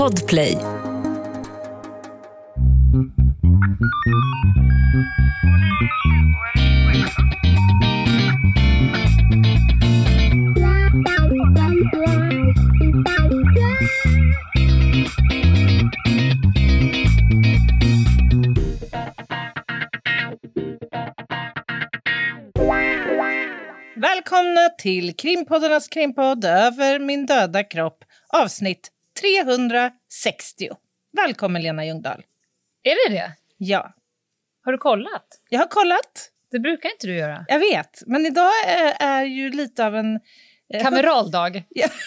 Podplay. Välkomna till Krimpoddarnas krimpodd Över min döda kropp, avsnitt 360. Välkommen Lena Ljungdahl. Är det? Ja. Har du kollat? Jag har kollat. Det brukar inte du göra. Jag vet, men idag är ju lite av en... Kameraldag.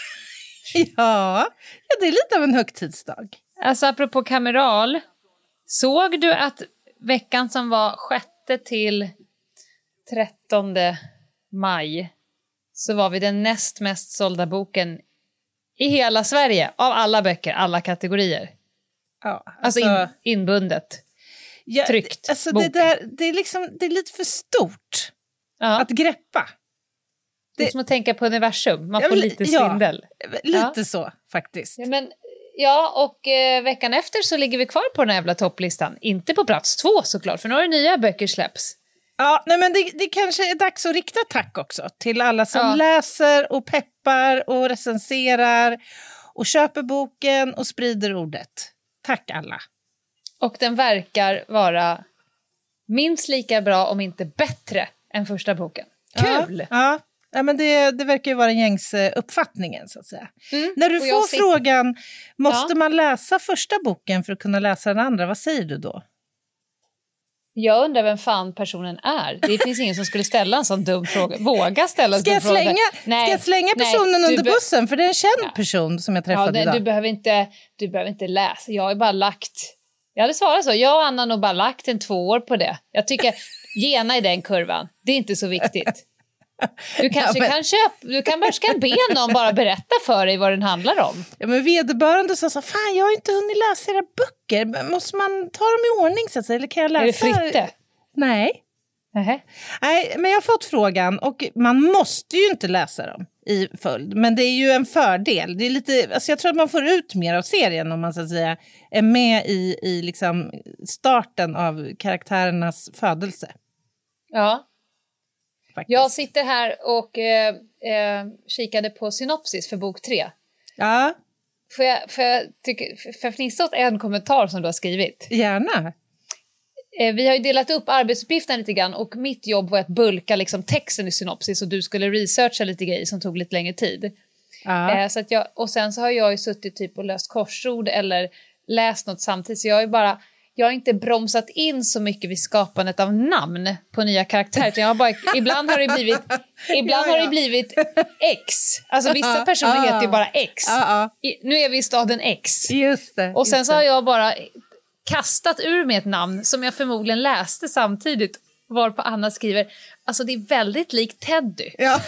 Ja, det är lite av en högtidsdag. Alltså apropå kameral. Såg du att veckan som var 6 till 13 maj så var vi den näst mest sålda boken i hela Sverige av alla böcker, alla kategorier. Ja, alltså inbundet. Ja, tryckt alltså bok. det är lite för stort att greppa. Det är som att tänka på universum. Man får lite svindel. Lite så faktiskt. Och veckan efter så ligger vi kvar på den här jävla topplistan. Inte på plats 2 såklart, för några nya böcker släpps. Ja, nej, men det kanske är dags att rikta tack också till alla som läser och peppar och recenserar och köper boken och sprider ordet. Tack alla. Och den verkar vara minst lika bra om inte bättre än första boken. Kul! Ja, men det verkar ju vara den gängse uppfattningen så att säga. När du får frågan, måste man läsa första boken för att kunna läsa den andra? Vad säger du då? Jag undrar vem fan personen är. Det finns ingen som skulle ställa en sån dum fråga. Våga ställa en sån fråga. Ska jag slänga personen under bussen? För det är en känd person som jag träffade idag. Du behöver inte läsa. Jag har bara jag hade svarat så. Jag och Anna har nog bara lagt en 2 år på det. Jag tycker, gena i den kurvan. Det är inte så viktigt. Du kan börska be någon bara berätta för dig vad den handlar om. Ja, men vederbörande sa så, fan jag har inte hunnit läsa era böcker. Måste man ta dem i ordning så att säga? Eller kan jag läsa? Är det fritt? Nej. Nej, men jag har fått frågan och man måste ju inte läsa dem i följd. Men det är ju en fördel. Det är lite, alltså jag tror att man får ut mer av serien om man så att säga är med i liksom starten av karaktärernas födelse. Ja. Faktiskt. Jag sitter här och kikade på synopsis för bok 3. Ja. Får jag fnissa åt en kommentar som du har skrivit? Gärna. Vi har ju delat upp arbetsuppgiften lite grann och mitt jobb var att bulka liksom texten i synopsis och du skulle researcha lite grejer som tog lite längre tid. Ja. Och sen så har jag ju suttit typ och löst korsord eller läst något samtidigt så jag har inte bromsat in så mycket vid skapandet av namn på nya karaktärer. Ibland har det blivit X. Alltså vissa personer heter ju bara X. Nu är vi i staden X. Just det. Och sen så har jag bara kastat ur mig ett namn som jag förmodligen läste samtidigt. Varpå Anna skriver, alltså det är väldigt likt Teddy. Ja.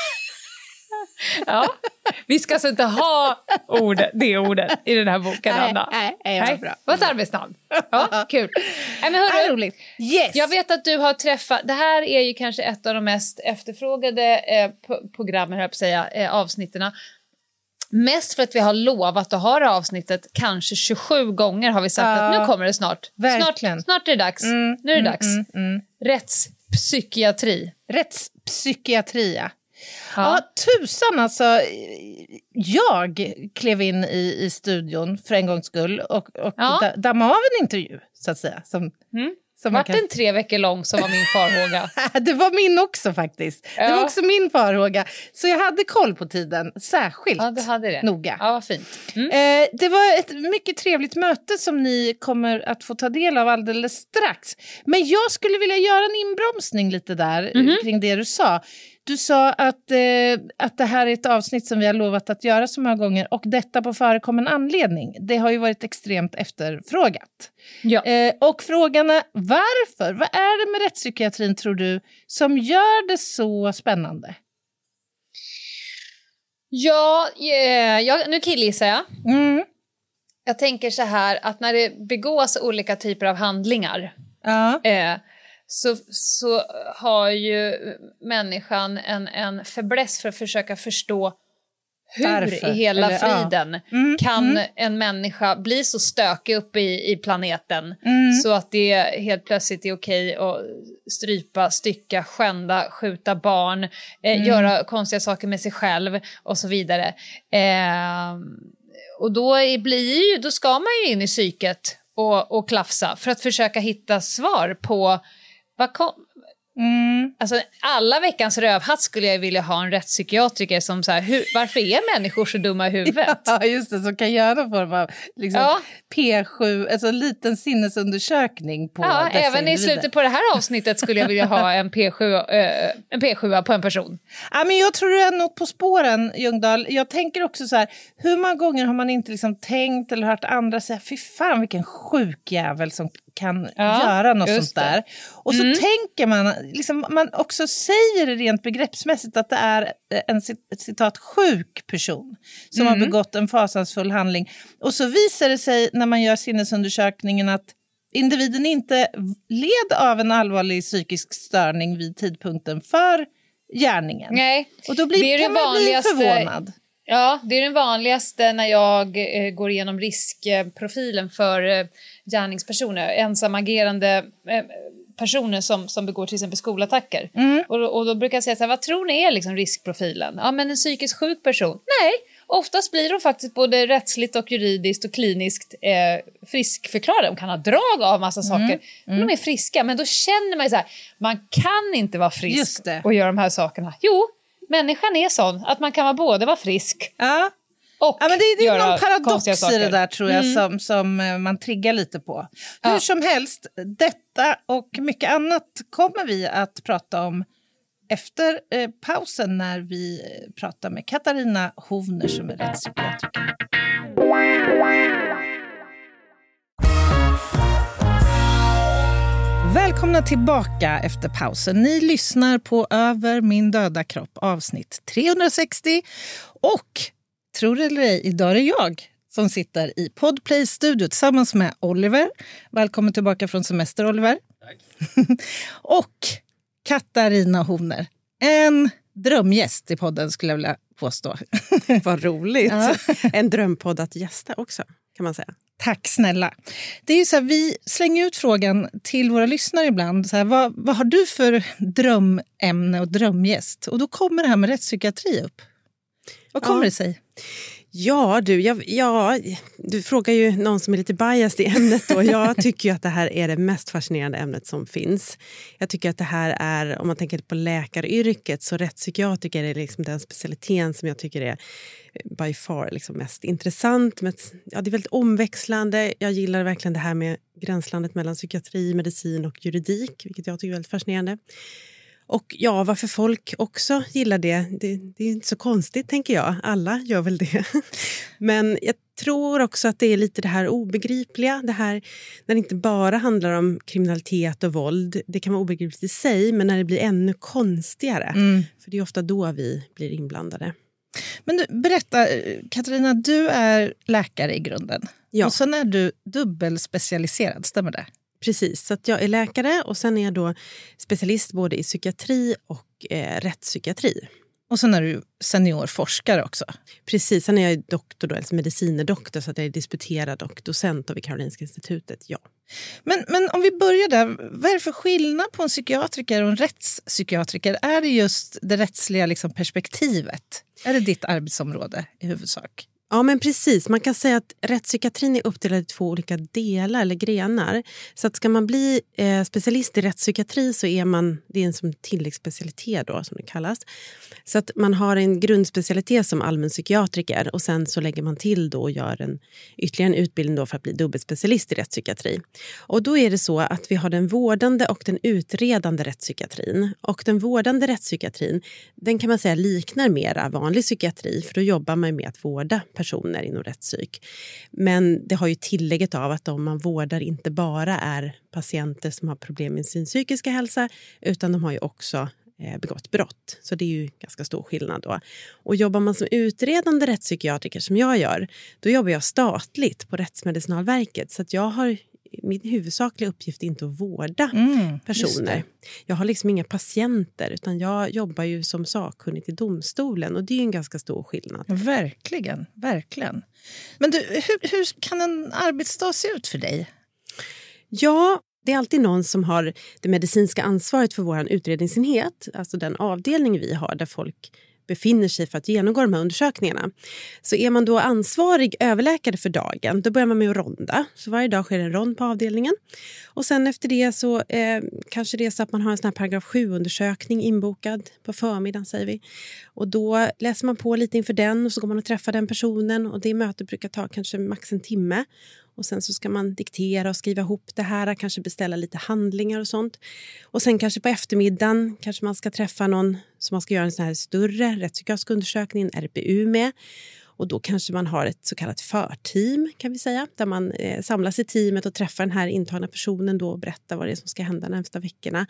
Ja, vi ska alltså inte ha det ordet i den här boken, Anna. Nej, bra. Vad ett arbetsnamn. Ja, kul. Nej, men hörru, roligt. Yes. Jag vet att du har träffat, det här är ju kanske ett av de mest efterfrågade programmen, höll jag på att säga, avsnitterna. Mest för att vi har lovat att ha det avsnittet kanske 27 gånger har vi sagt att nu kommer det snart. Verkligen. Snart är det dags. Nu är det dags. Rättspsykiatri. Rättspsykiatri, ja, tusan alltså. Jag klev in i studion för en gångs skull och dammade av en intervju, så att säga. Vart den 3 veckor lång som var min farhåga? Det var min också faktiskt. Ja. Det var också min farhåga. Så jag hade koll på tiden, särskilt du hade det. Noga. Ja, vad fint. Det var ett mycket trevligt möte som ni kommer att få ta del av alldeles strax. Men jag skulle vilja göra en inbromsning lite där kring det du sa. Du sa att det här är ett avsnitt som vi har lovat att göra så många gånger och detta på förekommen anledning. Det har ju varit extremt efterfrågat. Ja. Och frågan är varför? Vad är det med rättspsykiatrin tror du som gör det så spännande? Nu killgissar jag. Jag tänker så här att när det begås olika typer av handlingar så har ju människan en fäbless för att försöka förstå hur i hela friden kan en människa bli så stökig uppe i planeten så att det helt plötsligt är okej att strypa, stycka, skända, skjuta barn, göra konstiga saker med sig själv och så vidare. Och då ska man ju in i psyket och klafsa för att försöka hitta svar på alltså alla veckans rövhatt skulle jag vilja ha en rättspsykiatriker som så här, varför är människor så dumma i huvudet? Ja, just det, som kan göra någon form av liksom, P7, alltså en liten sinnesundersökning på dessa även individer. I slutet på det här avsnittet skulle jag vilja ha en P7 på en person. Ja, men jag tror du är något på spåren, Ljungdahl. Jag tänker också så här, hur många gånger har man inte liksom tänkt eller hört andra säga, fy fan vilken sjuk jävel som kan göra något sånt där. Och så tänker man, liksom, man också säger det rent begreppsmässigt att det är en citat sjuk person som har begått en fasansfull handling. Och så visar det sig när man gör sinnesundersökningen att individen inte led av en allvarlig psykisk störning vid tidpunkten för gärningen. Nej, och då kan man bli förvånad. Ja, det är den vanligaste när jag går igenom riskprofilen för gärningspersoner, ensamagerande personer som begår till exempel skolattacker. Och då brukar jag säga så här, vad tror ni är liksom riskprofilen? Ja, men en psykiskt sjuk person? Nej, oftast blir de faktiskt både rättsligt och juridiskt och kliniskt friskförklarade. De kan ha drag av massa saker, men de är friska. Men då känner man ju så här, man kan inte vara frisk och göra de här sakerna. Jo, människan är sån att man kan både vara frisk och men det är någon paradox i det där, tror jag, som man triggar lite på. Hur som helst, detta och mycket annat kommer vi att prata om efter pausen när vi pratar med Katarina Hovner som är rättspsykiatriker. Välkomna tillbaka efter pausen. Ni lyssnar på Över min döda kropp, avsnitt 360. Och, tror det eller ej, idag är det jag som sitter i Podplay-studio tillsammans med Oliver. Välkommen tillbaka från semester, Oliver. Tack. Och Katarina Hovner. En drömgäst i podden skulle jag vilja påstå. Vad roligt. Ja. En drömpodd att gästa också, kan man säga. Tack snälla. Det är ju så här, vi slänger ut frågan till våra lyssnare ibland. Så här, vad har du för drömämne och drömgäst? Och då kommer det här med rättspsykiatri upp. Vad kommer det sig? Ja, du frågar ju någon som är lite biased i ämnet då. Jag tycker ju att det här är det mest fascinerande ämnet som finns. Jag tycker att det här är, om man tänker på läkaryrket, så rättspsykiatriker är liksom den specialiteten som jag tycker är by far liksom mest intressant. Det är väldigt omväxlande. Jag gillar verkligen det här med gränslandet mellan psykiatri, medicin och juridik, vilket jag tycker är väldigt fascinerande. Och ja, varför folk också gillar det är inte så konstigt, tänker jag. Alla gör väl det. Men jag tror också att det är lite det här obegripliga. Det här när det inte bara handlar om kriminalitet och våld. Det kan vara obegripligt i sig, men när det blir ännu konstigare. För det är ofta då vi blir inblandade. Men du, berätta, Katarina, du är läkare i grunden. Ja. Och sen är du dubbelspecialiserad, stämmer det? Precis, så att jag är läkare och sen är jag då specialist både i psykiatri och rättspsykiatri. Och sen är du seniorforskare också. Precis, sen är jag doktor då, alltså medicinerdoktor, så att jag är disputerad och docent vid Karolinska institutet, ja. Men om vi börjar där, vad är det för skillnad på en psykiatriker och en rättspsykiatriker? Är det just det rättsliga liksom, perspektivet? Är det ditt arbetsområde i huvudsak? Ja, men precis. Man kan säga att rättspsykiatrin är uppdelad i 2 olika delar eller grenar. Så att ska man bli specialist i rättspsykiatri så är det är en som tilläggsspecialitet då, som det kallas. Så att man har en grundspecialitet som allmänpsykiatriker och sen så lägger man till då och gör ytterligare en utbildning då för att bli dubbelspecialist i rättspsykiatri. Och då är det så att vi har den vårdande och den utredande rättspsykiatrin. Och den vårdande rättspsykiatrin, den kan man säga liknar mera vanlig psykiatri, för då jobbar man med att vårda personer inom rättspsyk. Men det har ju tillägget av att om man vårdar inte bara är patienter som har problem med sin psykiska hälsa, utan de har ju också begått brott. Så det är ju ganska stor skillnad då. Och jobbar man som utredande rättspsykiatriker som jag gör, då jobbar jag statligt på Rättsmedicinalverket. Så att jag har min huvudsakliga uppgift är inte att vårda personer. Jag har liksom inga patienter, utan jag jobbar ju som sakkunnig i domstolen, och det är ju en ganska stor skillnad. Verkligen, verkligen. Men du, hur kan en arbetsdag se ut för dig? Ja, det är alltid någon som har det medicinska ansvaret för vår utredningsenhet, alltså den avdelning vi har där folk befinner sig för att genomgå de här undersökningarna. Så är man då ansvarig överläkare för dagen, då börjar man med att ronda. Så varje dag sker en rond på avdelningen. Och sen efter det så kanske det är så att man har en sån här paragraf 7-undersökning inbokad på förmiddagen, säger vi. Och då läser man på lite inför den, och så går man och träffar den personen, och det mötet brukar ta kanske max en timme. Och sen så ska man diktera och skriva ihop det här, kanske beställa lite handlingar och sånt. Och sen kanske på eftermiddagen kanske man ska träffa någon som man ska göra en sån här större rättspsykiatrisk undersökning, en RPU med. Och då kanske man har ett så kallat förteam, kan vi säga, där man samlas i teamet och träffar den här intagna personen då och berättar vad det är som ska hända de närmsta veckorna.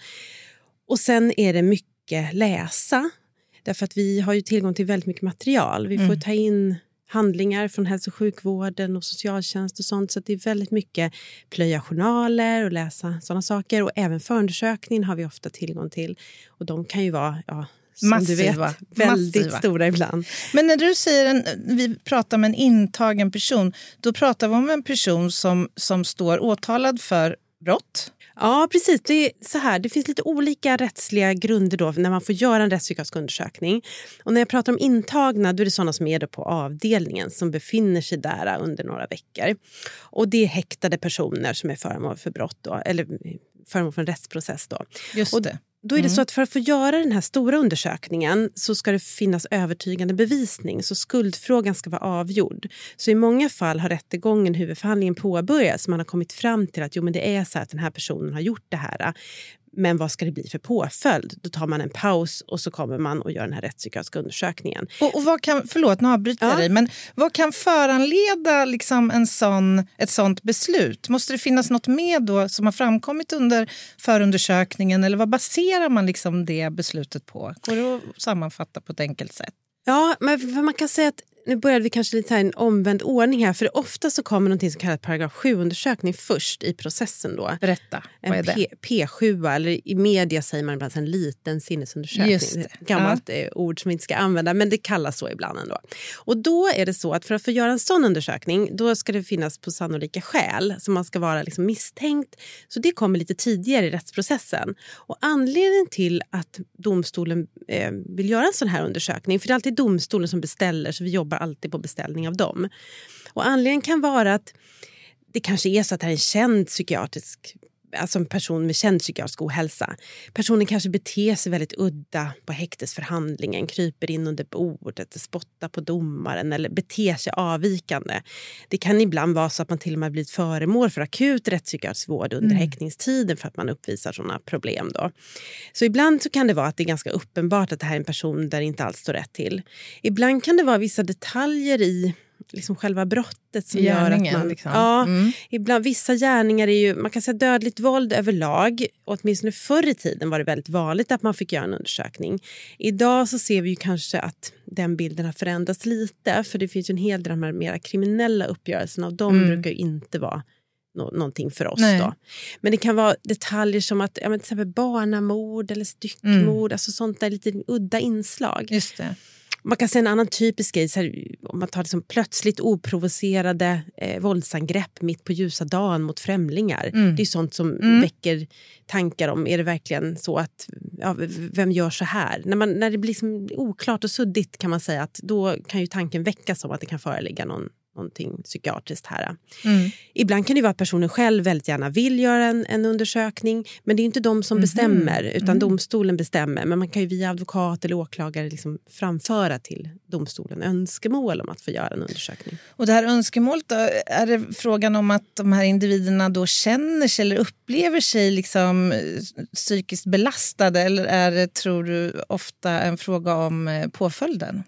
Och sen är det mycket läsa, därför att vi har ju tillgång till väldigt mycket material. Vi får ta in handlingar från hälso- och sjukvården och socialtjänst och sånt. Så att det är väldigt mycket plöja journaler och läsa sådana saker. Och även förundersökningen har vi ofta tillgång till. Och de kan ju vara, som massiva, du vet, väldigt stora ibland. Men när du säger vi pratar om en intagen person, då pratar vi om en person som står åtalad för brott. Ja, precis. Det är så här. Det finns lite olika rättsliga grunder då när man får göra en rättspsykiatrisk undersökning. Och när jag pratar om intagna, då är det sådana som är då på avdelningen som befinner sig där under några veckor. Och det är häktade personer som är föremål för brott då, eller föremål för en rättsprocess då. Just det. Då är det så att för att få göra den här stora undersökningen så ska det finnas övertygande bevisning, så skuldfrågan ska vara avgjord. Så i många fall har rättegången, huvudförhandlingen påbörjats, så man har kommit fram till att det är så att den här personen har gjort det här. Men vad ska det bli för påföljd? Då tar man en paus och så kommer man och gör den här rättspsykiatriska undersökningen. Och vad kan, förlåt, nu avbryter jag dig, men vad kan föranleda liksom ett sånt beslut? Måste det finnas något med då som har framkommit under förundersökningen, eller vad baserar man liksom det beslutet på? Går det att sammanfatta på ett enkelt sätt? Ja, men man kan säga att nu började vi kanske lite här en omvänd ordning här, för ofta så kommer någonting som kallas paragraf 7-undersökning först i processen då. Berätta, vad är det? P7, eller i media säger man ibland en liten sinnesundersökning. Just det. Gammalt ord som vi inte ska använda, men det kallas så ibland ändå. Och då är det så att för att få göra en sån undersökning, då ska det finnas på sannolika skäl som man ska vara liksom misstänkt. Så det kommer lite tidigare i rättsprocessen. Och anledningen till att domstolen vill göra en sån här undersökning, för det är alltid domstolen som beställer, så vi jobbar alltid på beställning av dem. Och anledningen kan vara att det kanske är så att det här är en känd psykiatrisk, alltså en person med känd psykiatrisk ohälsa. Personen kanske beter sig väldigt udda på häktesförhandlingen, kryper in under bordet, spottar på domaren eller beter sig avvikande. Det kan ibland vara så att man till och med blivit föremål för akut rättspsykiatrisk vård under häktningstiden för att man uppvisar sådana problem då. Så ibland så kan det vara att det är ganska uppenbart att det här är en person där det inte alls står rätt till. Ibland kan det vara vissa detaljer i liksom själva brottet som gärningen, gör att man... liksom. Ibland vissa gärningar är ju, man kan säga dödligt våld överlag. Och åtminstone förr i tiden var det väldigt vanligt att man fick göra en undersökning. Idag så ser vi ju kanske att den bilden har förändrats lite. För det finns ju en hel del av de här mera kriminella uppgörelserna, och de brukar ju inte vara någonting för oss då. Men det kan vara detaljer som att till exempel barnamord eller styckmord, alltså sånt där lite udda inslag. Just det. Man kan säga en annan typisk grej, så här, om man tar liksom plötsligt oprovocerade våldsangrepp mitt på ljusa dagen mot främlingar. Det är sånt som väcker tankar om, är det verkligen så att, vem gör så här? När det blir liksom oklart och suddigt kan man säga att då kan ju tanken väckas om att det kan föreligga någonting psykiatriskt här. Ibland kan det vara att personen själv väldigt gärna vill göra en undersökning, men det är inte de som bestämmer, utan domstolen bestämmer. Men man kan ju via advokat eller åklagare liksom framföra till domstolen önskemål om att få göra en undersökning. Och det här önskemålet då, är det frågan om att de här individerna då känner sig eller upplever sig liksom psykiskt belastade, eller är det, tror du, ofta en fråga om påföljden?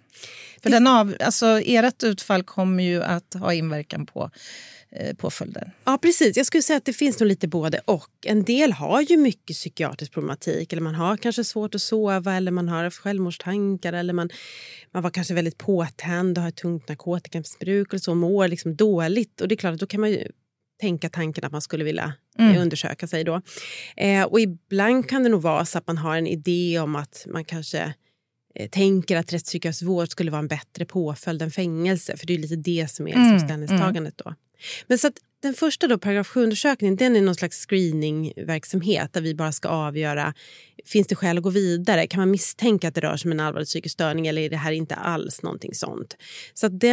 För ert utfall kommer ju att ha inverkan på påföljden. Ja, precis. Jag skulle säga att det finns nog lite både och. En del har ju mycket psykiatrisk problematik, eller man har kanske svårt att sova, eller man har självmordstankar, eller man var kanske väldigt påtänd och har ett tungt narkotikamissbruk eller så, mår liksom dåligt. Och det är klart att då kan man ju tänka tanken att man skulle vilja undersöka sig då. Och ibland kan det nog vara så att man har en idé om att man kanske tänker att rättspsykiatrisk vård skulle vara en bättre påföljd än fängelse. För det är lite det som är liksom ställningstagandet då. Men så att den första då, paragraf 7-undersökningen, den är någon slags screeningverksamhet där vi bara ska avgöra, finns det skäl att gå vidare? Kan man misstänka att det rör sig om en allvarlig psykisk störning eller är det här inte alls någonting sånt? Så att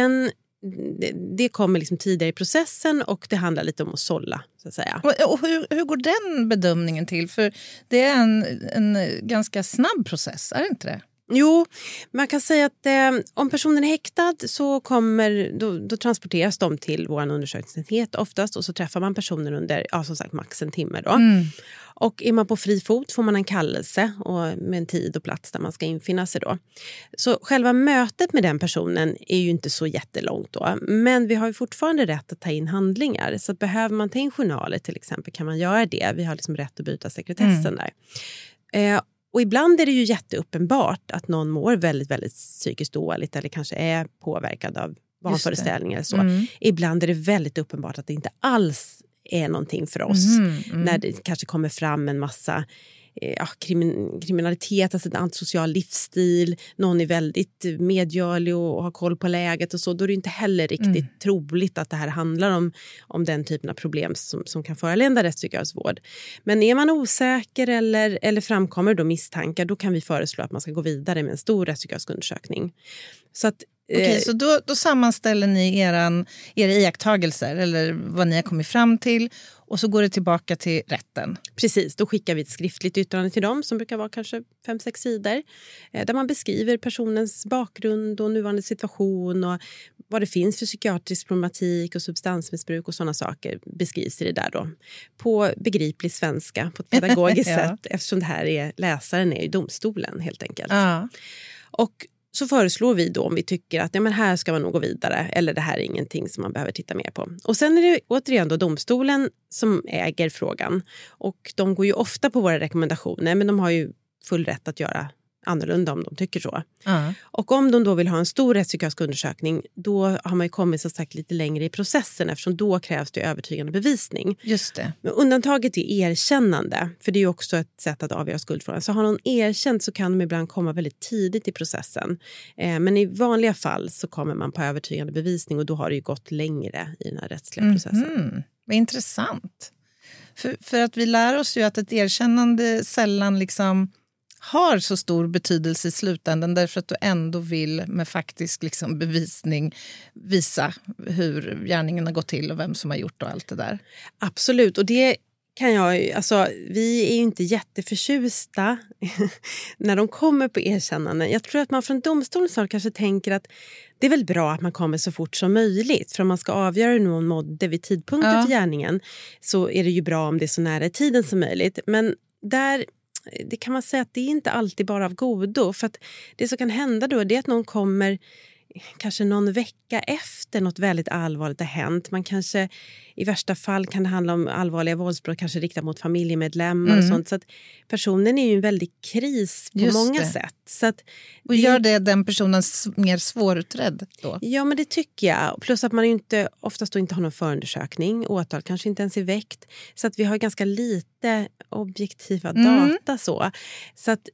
det kommer liksom tidigare i processen och det handlar lite om att sålla, så att säga. Och hur går den bedömningen till? För det är en ganska snabb process, är det inte det? Jo, man kan säga att om personen är häktad så då transporteras de till vår undersökningsenhet oftast och så träffar man personen under, som sagt, max en timme då. Och är man på fri fot får man en kallelse och med en tid och plats där man ska infinna sig då. Så själva mötet med den personen är ju inte så jättelångt då. Men vi har ju fortfarande rätt att ta in handlingar. Så att behöver man ta in journaler till exempel kan man göra det. Vi har liksom rätt att byta sekretessen där. Och ibland är det ju jätteuppenbart att någon mår väldigt, väldigt psykiskt dåligt eller kanske är påverkad av vanföreställningar eller så. Ibland är det väldigt uppenbart att det inte alls är någonting för oss. När det kanske kommer fram en massa kriminalitet, alltså en antisocial livsstil, någon är väldigt medgörlig och har koll på läget och så, då är det inte heller riktigt troligt att det här handlar om den typen av problem som kan föranleda rättspsykiatrisk vård. Men är man osäker eller framkommer då misstankar, då kan vi föreslå att man ska gå vidare med en stor rättspsykiatrisk undersökning. Så att Okej, så då sammanställer ni era iakttagelser eller vad ni har kommit fram till och så går det tillbaka till rätten. Precis, då skickar vi ett skriftligt yttrande till dem som brukar vara kanske 5-6 sidor där man beskriver personens bakgrund och nuvarande situation och vad det finns för psykiatrisk problematik och substansmissbruk och sådana saker beskrivs i det där då. På begriplig svenska, på ett pedagogiskt sätt, eftersom det här är läsaren är i domstolen helt enkelt. Och så föreslår vi då om vi tycker att men här ska man nog gå vidare eller det här är ingenting som man behöver titta mer på. Och sen är det återigen då domstolen som äger frågan och de går ju ofta på våra rekommendationer men de har ju full rätt att göra annorlunda om de tycker så. Och om de då vill ha en stor rättspsykiatrisk undersökning då har man ju kommit så sagt lite längre i processen eftersom då krävs det övertygande bevisning. Just det. Men undantaget är erkännande för det är ju också ett sätt att avgöra skuldfrågan. Så har någon erkänt så kan de ibland komma väldigt tidigt i processen. Men i vanliga fall så kommer man på övertygande bevisning och då har det ju gått längre i den här rättsliga processen. Vad intressant. För att vi lär oss ju att ett erkännande sällan liksom har så stor betydelse i slutändan därför att du ändå vill med faktisk liksom bevisning visa hur gärningen har gått till och vem som har gjort och allt det där. Absolut, och det kan vi är ju inte jätteförtjusta när de kommer på erkännanden. Jag tror att man från domstolen så kanske tänker att det är väl bra att man kommer så fort som möjligt. För om man ska avgöra hur någon mådde vid tidpunkten till gärningen så är det ju bra om det är så nära tiden som möjligt. Men det kan man säga att det är inte alltid bara av godo. För att det som kan hända då är att någon kommer kanske någon vecka efter något väldigt allvarligt har hänt. Man kanske, i värsta fall kan det handla om allvarliga våldsbrott kanske riktat mot familjemedlemmar och sånt. Så att personen är ju en väldig kris på många sätt. Så att och gör det den personen mer svårutredd då? Ja, men det tycker jag. Plus att man oftast inte har någon förundersökning. Åtal kanske inte ens är väckt. Så att vi har ganska lite objektiva data så. Så att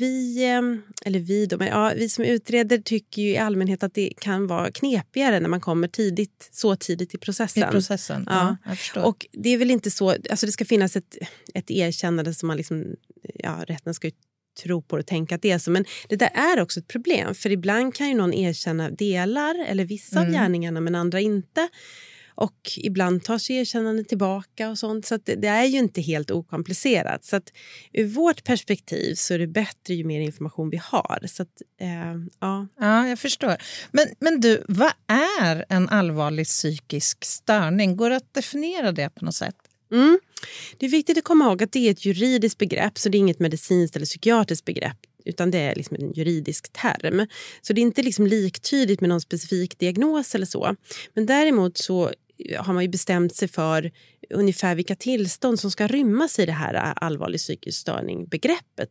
vi som utreder tycker ju i allmänhet att det kan vara knepigare när man kommer så tidigt i processen. Ja, jag förstår. Och det är väl inte så, alltså det ska finnas ett erkännande som man liksom, rätten ska ju tro på och tänka att det är så. Men det där är också ett problem, för ibland kan ju någon erkänna delar eller vissa av gärningarna men andra inte. Och ibland tar sig erkännande tillbaka och sånt. Så att det är ju inte helt okomplicerat. Så att ur vårt perspektiv så är det bättre ju mer information vi har. Så att, Ja, jag förstår. Men du, vad är en allvarlig psykisk störning? Går det att definiera det på något sätt? Det är viktigt att komma ihåg att det är ett juridiskt begrepp. Så det är inget medicinskt eller psykiatriskt begrepp. Utan det är liksom en juridisk term. Så det är inte liksom liktydigt med någon specifik diagnos eller så. Men däremot så har man ju bestämt sig för ungefär vilka tillstånd som ska rymmas i det här allvarlig psykisk störning-begreppet då.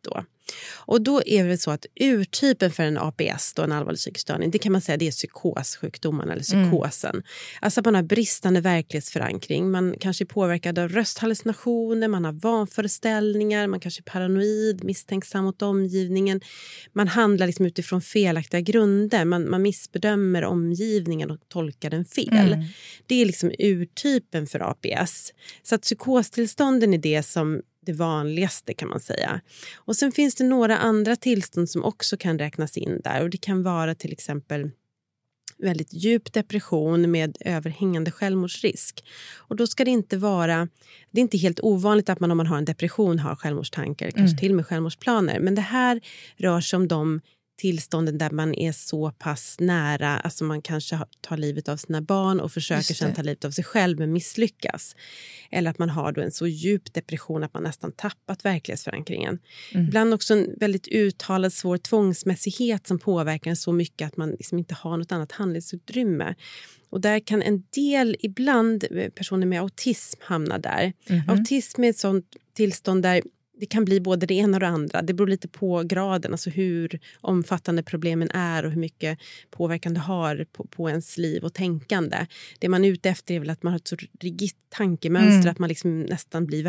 Och då är det så att urtypen för en APS, då en allvarlig psykisk störning, det kan man säga det är psykossjukdomen eller psykosen. Alltså att man har bristande verklighetsförankring. Man kanske är påverkad av rösthallucinationer, man har vanföreställningar, man kanske är paranoid, misstänksam mot omgivningen. Man handlar liksom utifrån felaktiga grunder. Man missbedömer omgivningen och tolkar den fel. Det är liksom urtypen för APS. Så att psykostillstånden är det som det vanligaste kan man säga. Och sen finns det några andra tillstånd som också kan räknas in där. Och det kan vara till exempel väldigt djup depression med överhängande självmordsrisk. Och då ska det inte vara, det är inte helt ovanligt att man om man har en depression har självmordstankar, kanske till och med självmordsplaner. Men det här rör sig om de tillstånden där man är så pass nära, alltså man kanske tar livet av sina barn och försöker sedan ta livet av sig själv men misslyckas. Eller att man har då en så djup depression att man nästan tappat verklighetsförankringen. Ibland också en väldigt uttalad svår tvångsmässighet som påverkar en så mycket att man liksom inte har något annat handlingsutrymme. Och där kan en del, ibland personer med autism hamna där. Autism är ett sånt tillstånd där det kan bli både det ena och det andra. Det beror lite på graden, alltså hur omfattande problemen är och hur mycket påverkan det har på ens liv och tänkande. Det man är ute efter är väl att man har ett så rigitt tankemönster att man liksom nästan blir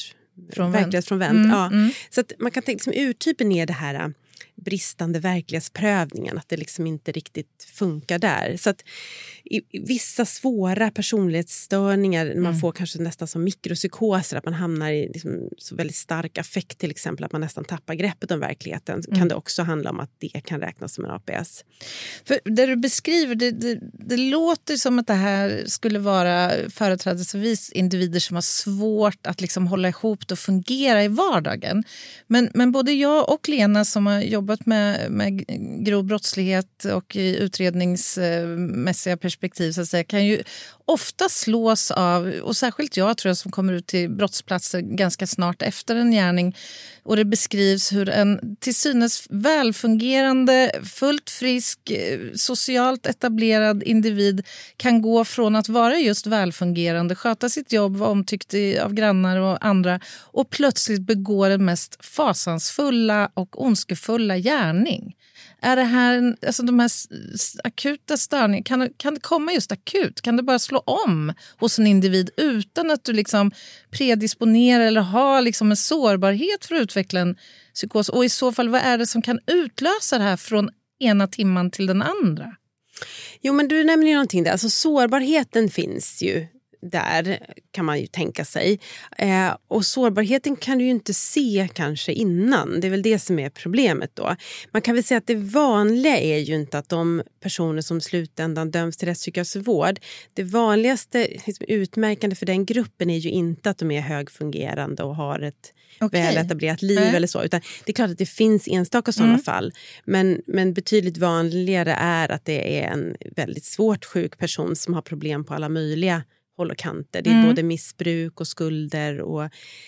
verklighetsfrånvänd. Så att man kan tänka liksom urtypen är det här bristande verklighetsprövningen, att det liksom inte riktigt funkar där. Så att i vissa svåra personlighetsstörningar, man får kanske nästan som mikropsykoser, att man hamnar i liksom så väldigt stark affekt till exempel, att man nästan tappar greppet om verkligheten, kan det också handla om att det kan räknas som en APS. För det du beskriver, det låter som att det här skulle vara företrädesvis individer som har svårt att liksom hålla ihop det och fungera i vardagen. Men både jag och Lena som har jobbat med grov brottslighet och i utredningsmässiga perspektiv så att säga, kan ju ofta slås av, och särskilt jag tror jag som kommer ut till brottsplatser ganska snart efter en gärning, och det beskrivs hur en till synes välfungerande, fullt frisk, socialt etablerad individ kan gå från att vara just välfungerande, sköta sitt jobb, vara omtyckt av grannar och andra, och plötsligt begå den mest fasansfulla och ondskefulla gärning. Är det här, alltså de här akuta störningarna, kan det komma just akut? Kan det bara slå om hos en individ utan att du liksom predisponerar eller har liksom en sårbarhet för att utveckla en psykos? Och i så fall, vad är det som kan utlösa det här från ena timman till den andra? Jo, men du nämner ju någonting där. Alltså sårbarheten finns ju. Där kan man ju tänka sig. Och sårbarheten kan du ju inte se kanske innan. Det är väl det som är problemet då. Man kan väl säga att det vanliga är ju inte att de personer som slutändan döms till rättspsykiatrisk vård. Det vanligaste liksom, utmärkande för den gruppen är ju inte att de är högfungerande och har ett väl etablerat liv eller så. Utan det är klart att det finns enstaka sådana fall. Men betydligt vanligare är att det är en väldigt svårt sjuk person som har problem på alla möjliga håll och kanter. Det är både missbruk och skulder och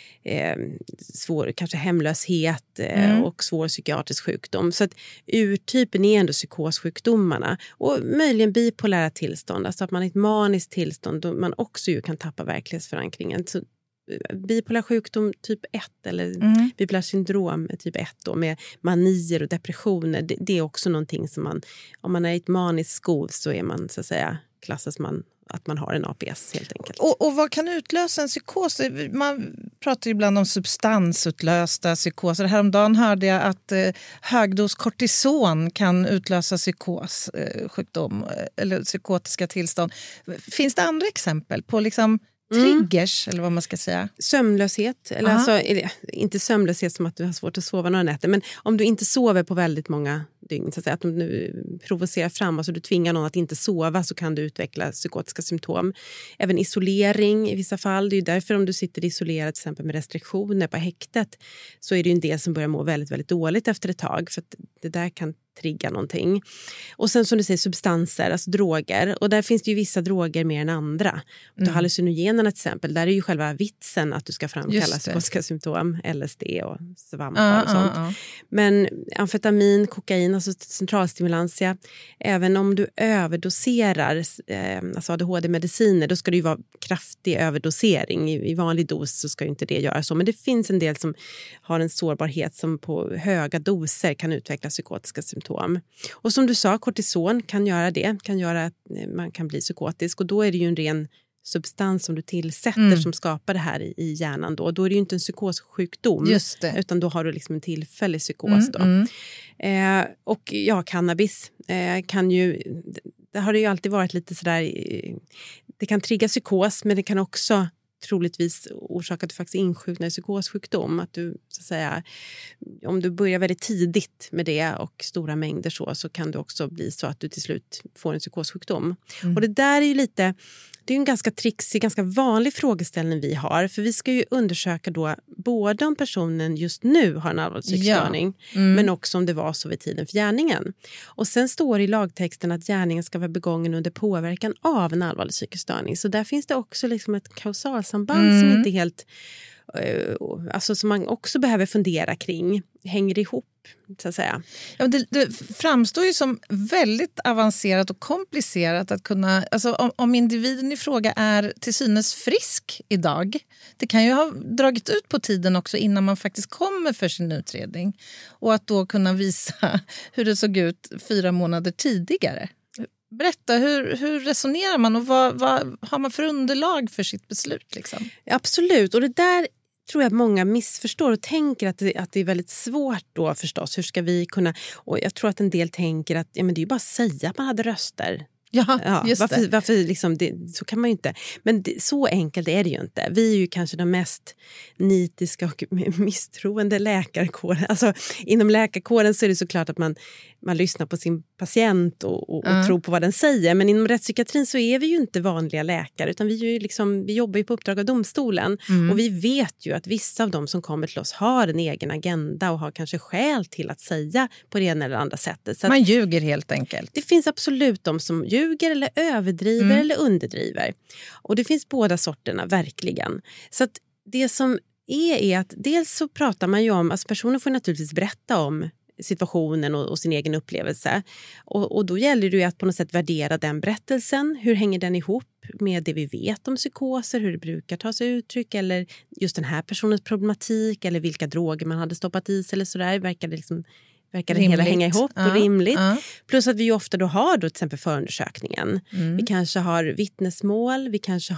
svår kanske hemlöshet och svår psykiatrisk sjukdom. Så att urtypen är ändå psykossjukdomarna och möjligen bipolära tillstånd. Alltså att man är ett maniskt tillstånd då man också ju kan tappa verklighetsförankringen. Så bipolär sjukdom typ 1 eller bipolär syndrom typ 1 då, med manier och depressioner, det är också någonting som man, om man är i ett maniskt skov så är man så att säga klassas man att man har en APS helt enkelt. Och vad kan utlösa en psykos? Man pratar ju ibland om substansutlösta psykoser. Häromdagen hörde jag att högdos kortison kan utlösa psykossjukdom eller psykotiska tillstånd. Finns det andra exempel på liksom triggers eller vad man ska säga? Sömnlöshet, eller alltså, inte sömnlöshet som att du har svårt att sova några nätter, men om du inte sover på väldigt många dygn, så att säga, att du provocerar fram, alltså du tvingar någon att inte sova, så kan du utveckla psykotiska symptom. Även isolering i vissa fall, det är ju därför om du sitter isolerad till exempel med restriktioner på häktet, så är det ju en del som börjar må väldigt, väldigt dåligt efter ett tag, för att det där kan trigga någonting. Och sen som du säger substanser, alltså droger. Och där finns det ju vissa droger mer än andra. Hallucinogenerna till exempel, där är ju själva vitsen att du ska framkalla psykotiska symptom, LSD och svampar och sånt. Men amfetamin, kokain, alltså centralstimulantia, även om du överdoserar alltså ADHD-mediciner, då ska det ju vara kraftig överdosering. I vanlig dos så ska ju inte det göra så. Men det finns en del som har en sårbarhet som på höga doser kan utveckla psykotiska symptom. Och som du sa, kortison kan göra det. Kan göra att man kan bli psykotisk. Och då är det ju en ren substans som du tillsätter som skapar det här i hjärnan. Då är det ju inte en psykossjukdom. Just det. Utan då har du liksom en tillfällig psykos då. Och ja, cannabis kan ju... Det har det ju alltid varit lite sådär... Det kan trigga psykos, men det kan också troligtvis orsaka att du faktiskt insjuknar i psykossjukdom. Att du, så att säga, om du börjar väldigt tidigt med det och stora mängder så kan det också bli så att du till slut får en psykossjukdom. Och det där är ju lite... Det är ju en ganska trixig, ganska vanlig frågeställning vi har. För vi ska ju undersöka då både om personen just nu har en allvarlig psykisk störning, men också om det var så vid tiden för gärningen. Och sen står det i lagtexten att gärningen ska vara begången under påverkan av en allvarlig psykisk störning. Så där finns det också liksom ett kausalsamband som inte helt... Alltså som man också behöver fundera kring. Hänger ihop, så att säga. Ja, det framstår ju som väldigt avancerat och komplicerat att kunna... Alltså om individen i fråga är till synes frisk idag. Det kan ju ha dragit ut på tiden också innan man faktiskt kommer för sin utredning. Och att då kunna visa hur det såg ut 4 månader tidigare. Berätta, hur resonerar man och vad har man för underlag för sitt beslut? Liksom? Absolut, och det där tror jag många missförstår och tänker att det är väldigt svårt då förstås. Hur ska vi kunna... Och jag tror att en del tänker att men det är ju bara att säga att man hade röster. Ja, just varför liksom så kan man ju inte. Men så enkelt är det ju inte. Vi är ju kanske de mest nitiska och misstroende läkarkåren. Alltså inom läkarkåren så är det såklart att man lyssnar på sin patient och tror på vad den säger. Men inom rättspsykiatrin så är vi ju inte vanliga läkare, utan vi jobbar ju på uppdrag av domstolen. Och vi vet ju att vissa av dem som kommer till oss har en egen agenda och har kanske skäl till att säga på det ena eller andra sättet. Så man ljuger helt enkelt. Det finns absolut de som ljuger eller överdriver eller underdriver. Och det finns båda sorterna, verkligen. Så att det som är att dels så pratar man ju om, alltså personen får naturligtvis berätta om situationen och sin egen upplevelse. Och då gäller det ju att på något sätt värdera den berättelsen. Hur hänger den ihop med det vi vet om psykoser, hur det brukar ta sig uttryck, eller just den här personens problematik, eller vilka droger man hade stoppat i sig eller sådär. Verkar det hela hänga ihop och rimligt. Plus att vi ju ofta då har till exempel förundersökningen. Vi kanske har vittnesmål, vi kanske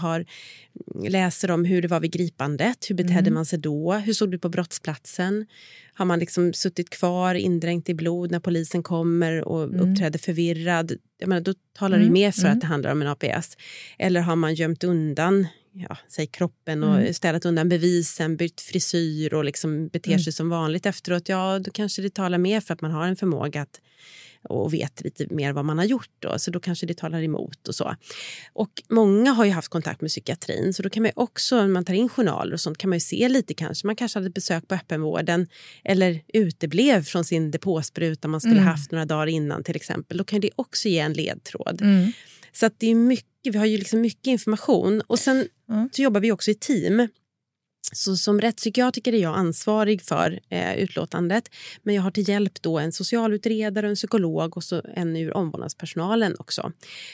läser om hur det var vid gripandet, hur betedde man sig då, hur såg du på brottsplatsen, har man liksom suttit kvar indränkt i blod när polisen kommer och uppträder förvirrad. Jag menar, då talar det ju mer för att det handlar om en APS. Eller har man gömt undan säg kroppen och städat undan bevisen, bytt frisyr och liksom beter sig som vanligt efteråt, då kanske det talar mer för att man har en förmåga att och vet lite mer vad man har gjort då. Så då kanske det talar emot och så. Och många har ju haft kontakt med psykiatrin, så då kan man också, när man tar in journaler och sånt, kan man ju se lite kanske. Man kanske hade besök på öppenvården eller uteblev från sin depåspruta man skulle haft några dagar innan till exempel. Då kan det också ge en ledtråd. Så att det är mycket, vi har ju liksom mycket information. Och sen så jobbar vi också i team. Så som rättspsykiatriker är jag ansvarig för utlåtandet, men jag har till hjälp då en socialutredare, en psykolog och så en ur omvårdnadspersonalen också.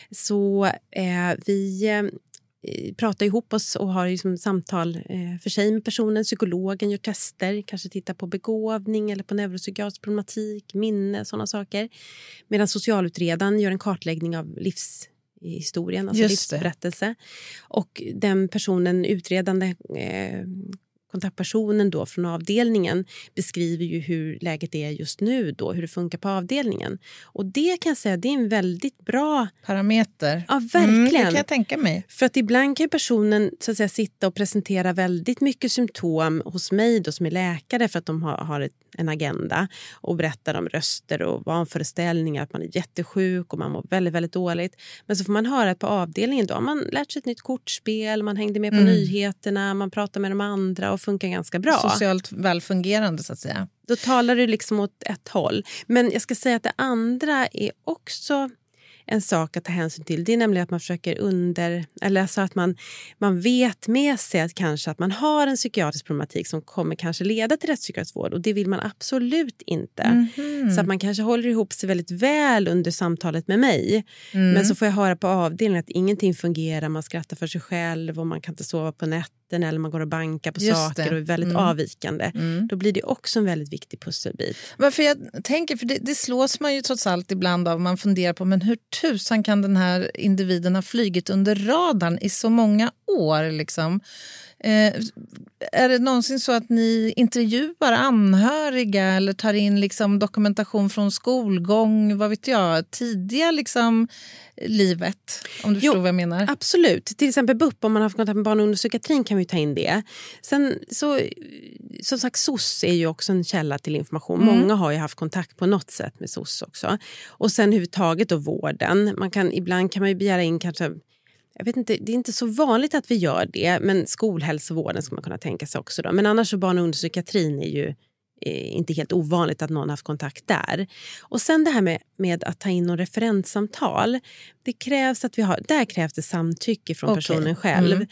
Så vi pratar ihop oss och har liksom samtal för sig med personen. Psykologen gör tester, kanske tittar på begåvning eller på neuropsykiatrisk problematik, minne, sådana saker. Medan socialutredaren gör en kartläggning av livshistorien, alltså livsberättelse. Och den personen, utredande kontaktpersonen då från avdelningen, beskriver ju hur läget är just nu då, hur det funkar på avdelningen. Och det kan jag säga, det är en väldigt bra parameter. Ja, verkligen. Det kan jag tänka mig. För att ibland kan ju personen så att säga sitta och presentera väldigt mycket symptom hos mig då som är läkare, för att de har ett en agenda och berättar om röster och vanföreställningar, att man är jättesjuk och man mår väldigt, väldigt dåligt. Men så får man höra att på avdelningen då har man lärt sig ett nytt kortspel, man hängde med på nyheterna, man pratar med de andra och funkar ganska bra. Socialt välfungerande så att säga. Då talar du liksom åt ett håll. Men jag ska säga att det andra är också en sak att ta hänsyn till. Det är nämligen att man försöker eller alltså att man vet med sig att kanske att man har en psykiatrisk problematik som kommer kanske leda till rättspsykiatrisk vård, och det vill man absolut inte. Så att man kanske håller ihop sig väldigt väl under samtalet med mig. Men så får jag höra på avdelningen att ingenting fungerar, man skrattar för sig själv och man kan inte sova på nätten eller man går och bankar på saker och är väldigt avvikande. Då blir det också en väldigt viktig pusselbit. Varför jag tänker, för det slås man ju trots allt ibland av, man funderar på, men hur tusan kan den här individen ha flygit under radarn i så många år liksom? Är det någonsin så att ni intervjuar anhöriga eller tar in liksom dokumentation från skolgång, vad vet jag, tidiga liksom livet, om du förstår vad jag menar? Absolut. Till exempel BUP, om man har haft kontakt med barn- och ungdomspsykiatrin kan vi ta in det. Sen så, som sagt, SOS är ju också en källa till information. Många har ju haft kontakt på något sätt med SOS också. Och sen överhuvudtaget då vården. Ibland kan man ju begära in kanske, jag vet inte, det är inte så vanligt att vi gör det, men skolhälsovården ska man kunna tänka sig också då. Men annars så barn- och ungdomspsykiatrin är ju inte helt ovanligt att någon har haft kontakt där. Och sen det här med att ta in någon referenssamtal, det krävs att där krävs det samtycke från personen själv.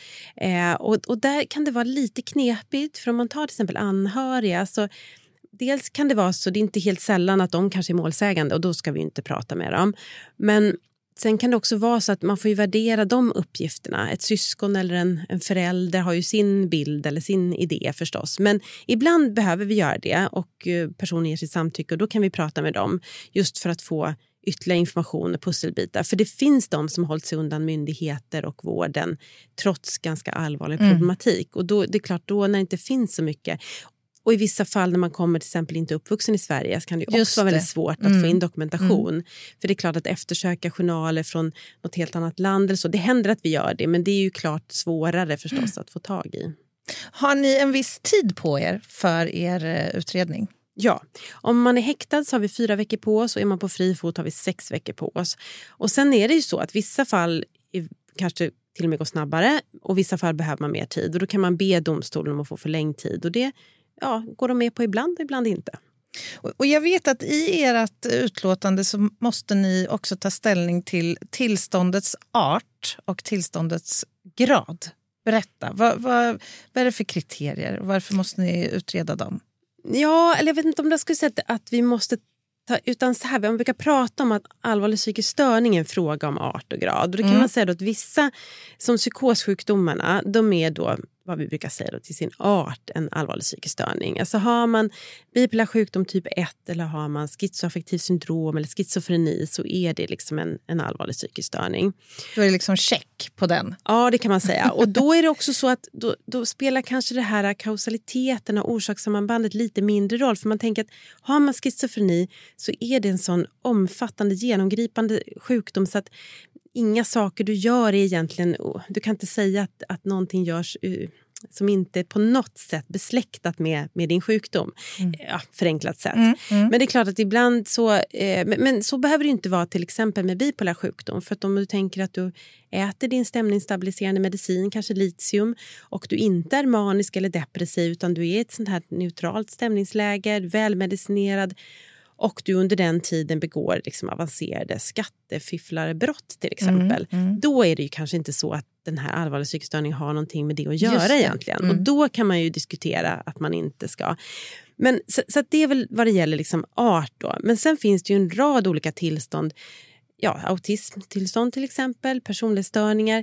Och där kan det vara lite knepigt, för om man tar till exempel anhöriga, så dels kan det vara så, det är inte helt sällan att de kanske är målsägande och då ska vi inte prata med dem. Men sen kan det också vara så att man får ju värdera de uppgifterna. Ett syskon eller en förälder har ju sin bild eller sin idé förstås. Men ibland behöver vi göra det och personen ger sitt samtycke och då kan vi prata med dem. Just för att få ytterligare information och pusselbitar. För det finns de som hållit sig undan myndigheter och vården trots ganska allvarlig problematik. Och då, det är klart, då när det inte finns så mycket. Och i vissa fall när man kommer till exempel inte uppvuxen i Sverige så kan det också vara väldigt svårt att få in dokumentation. För det är klart att eftersöka journaler från något helt annat land eller så. Det händer att vi gör det, men det är ju klart svårare förstås att få tag i. Har ni en viss tid på er för er utredning? Ja, om man är häktad så har vi 4 veckor på oss och är man på fri fot har vi 6 veckor på oss. Och sen är det ju så att vissa fall kanske till och med går snabbare och vissa fall behöver man mer tid. Och då kan man be domstolen om att få förlängd tid och det går de med på ibland och ibland inte. Och jag vet att i ert utlåtande så måste ni också ta ställning till tillståndets art och tillståndets grad. Berätta, vad är det för kriterier och varför måste ni utreda dem? Ja, eller jag vet inte om jag skulle säga att vi måste utan så här, om vi brukar prata om att allvarlig psykisk störning är en fråga om art och grad. Och då kan man säga då att vissa som psykossjukdomarna, de är då vad vi brukar säga då, till sin art en allvarlig psykisk störning. Alltså har man bipolär sjukdom typ 1 eller har man schizoaffektivt syndrom eller schizofreni så är det liksom en allvarlig psykisk störning. Då är det liksom check på den. Ja, det kan man säga. Och då är det också så att då spelar kanske det här kausaliteten och orsakssammanbandet lite mindre roll. För man tänker att har man schizofreni så är det en sån omfattande, genomgripande sjukdom så att inga saker du gör är egentligen, du kan inte säga att någonting görs som inte på något sätt besläktat med din sjukdom. Förenklat sätt. Men det är klart att ibland så, men så behöver det inte vara till exempel med bipolär sjukdom. För att om du tänker att du äter din stämningsstabiliserande medicin, kanske litium, och du inte är manisk eller depressiv utan du är i ett sånt här neutralt stämningsläge, välmedicinerad, och du under den tiden begår liksom avancerade skattefifflarbrott till exempel. Då är det ju kanske inte så att den här allvarliga psykisk störning har någonting med det att göra egentligen. Och då kan man ju diskutera att man inte ska. Men så att det är väl vad det gäller liksom art då. Men sen finns det ju en rad olika tillstånd. Ja, autismtillstånd till exempel, personlighetsstörningar.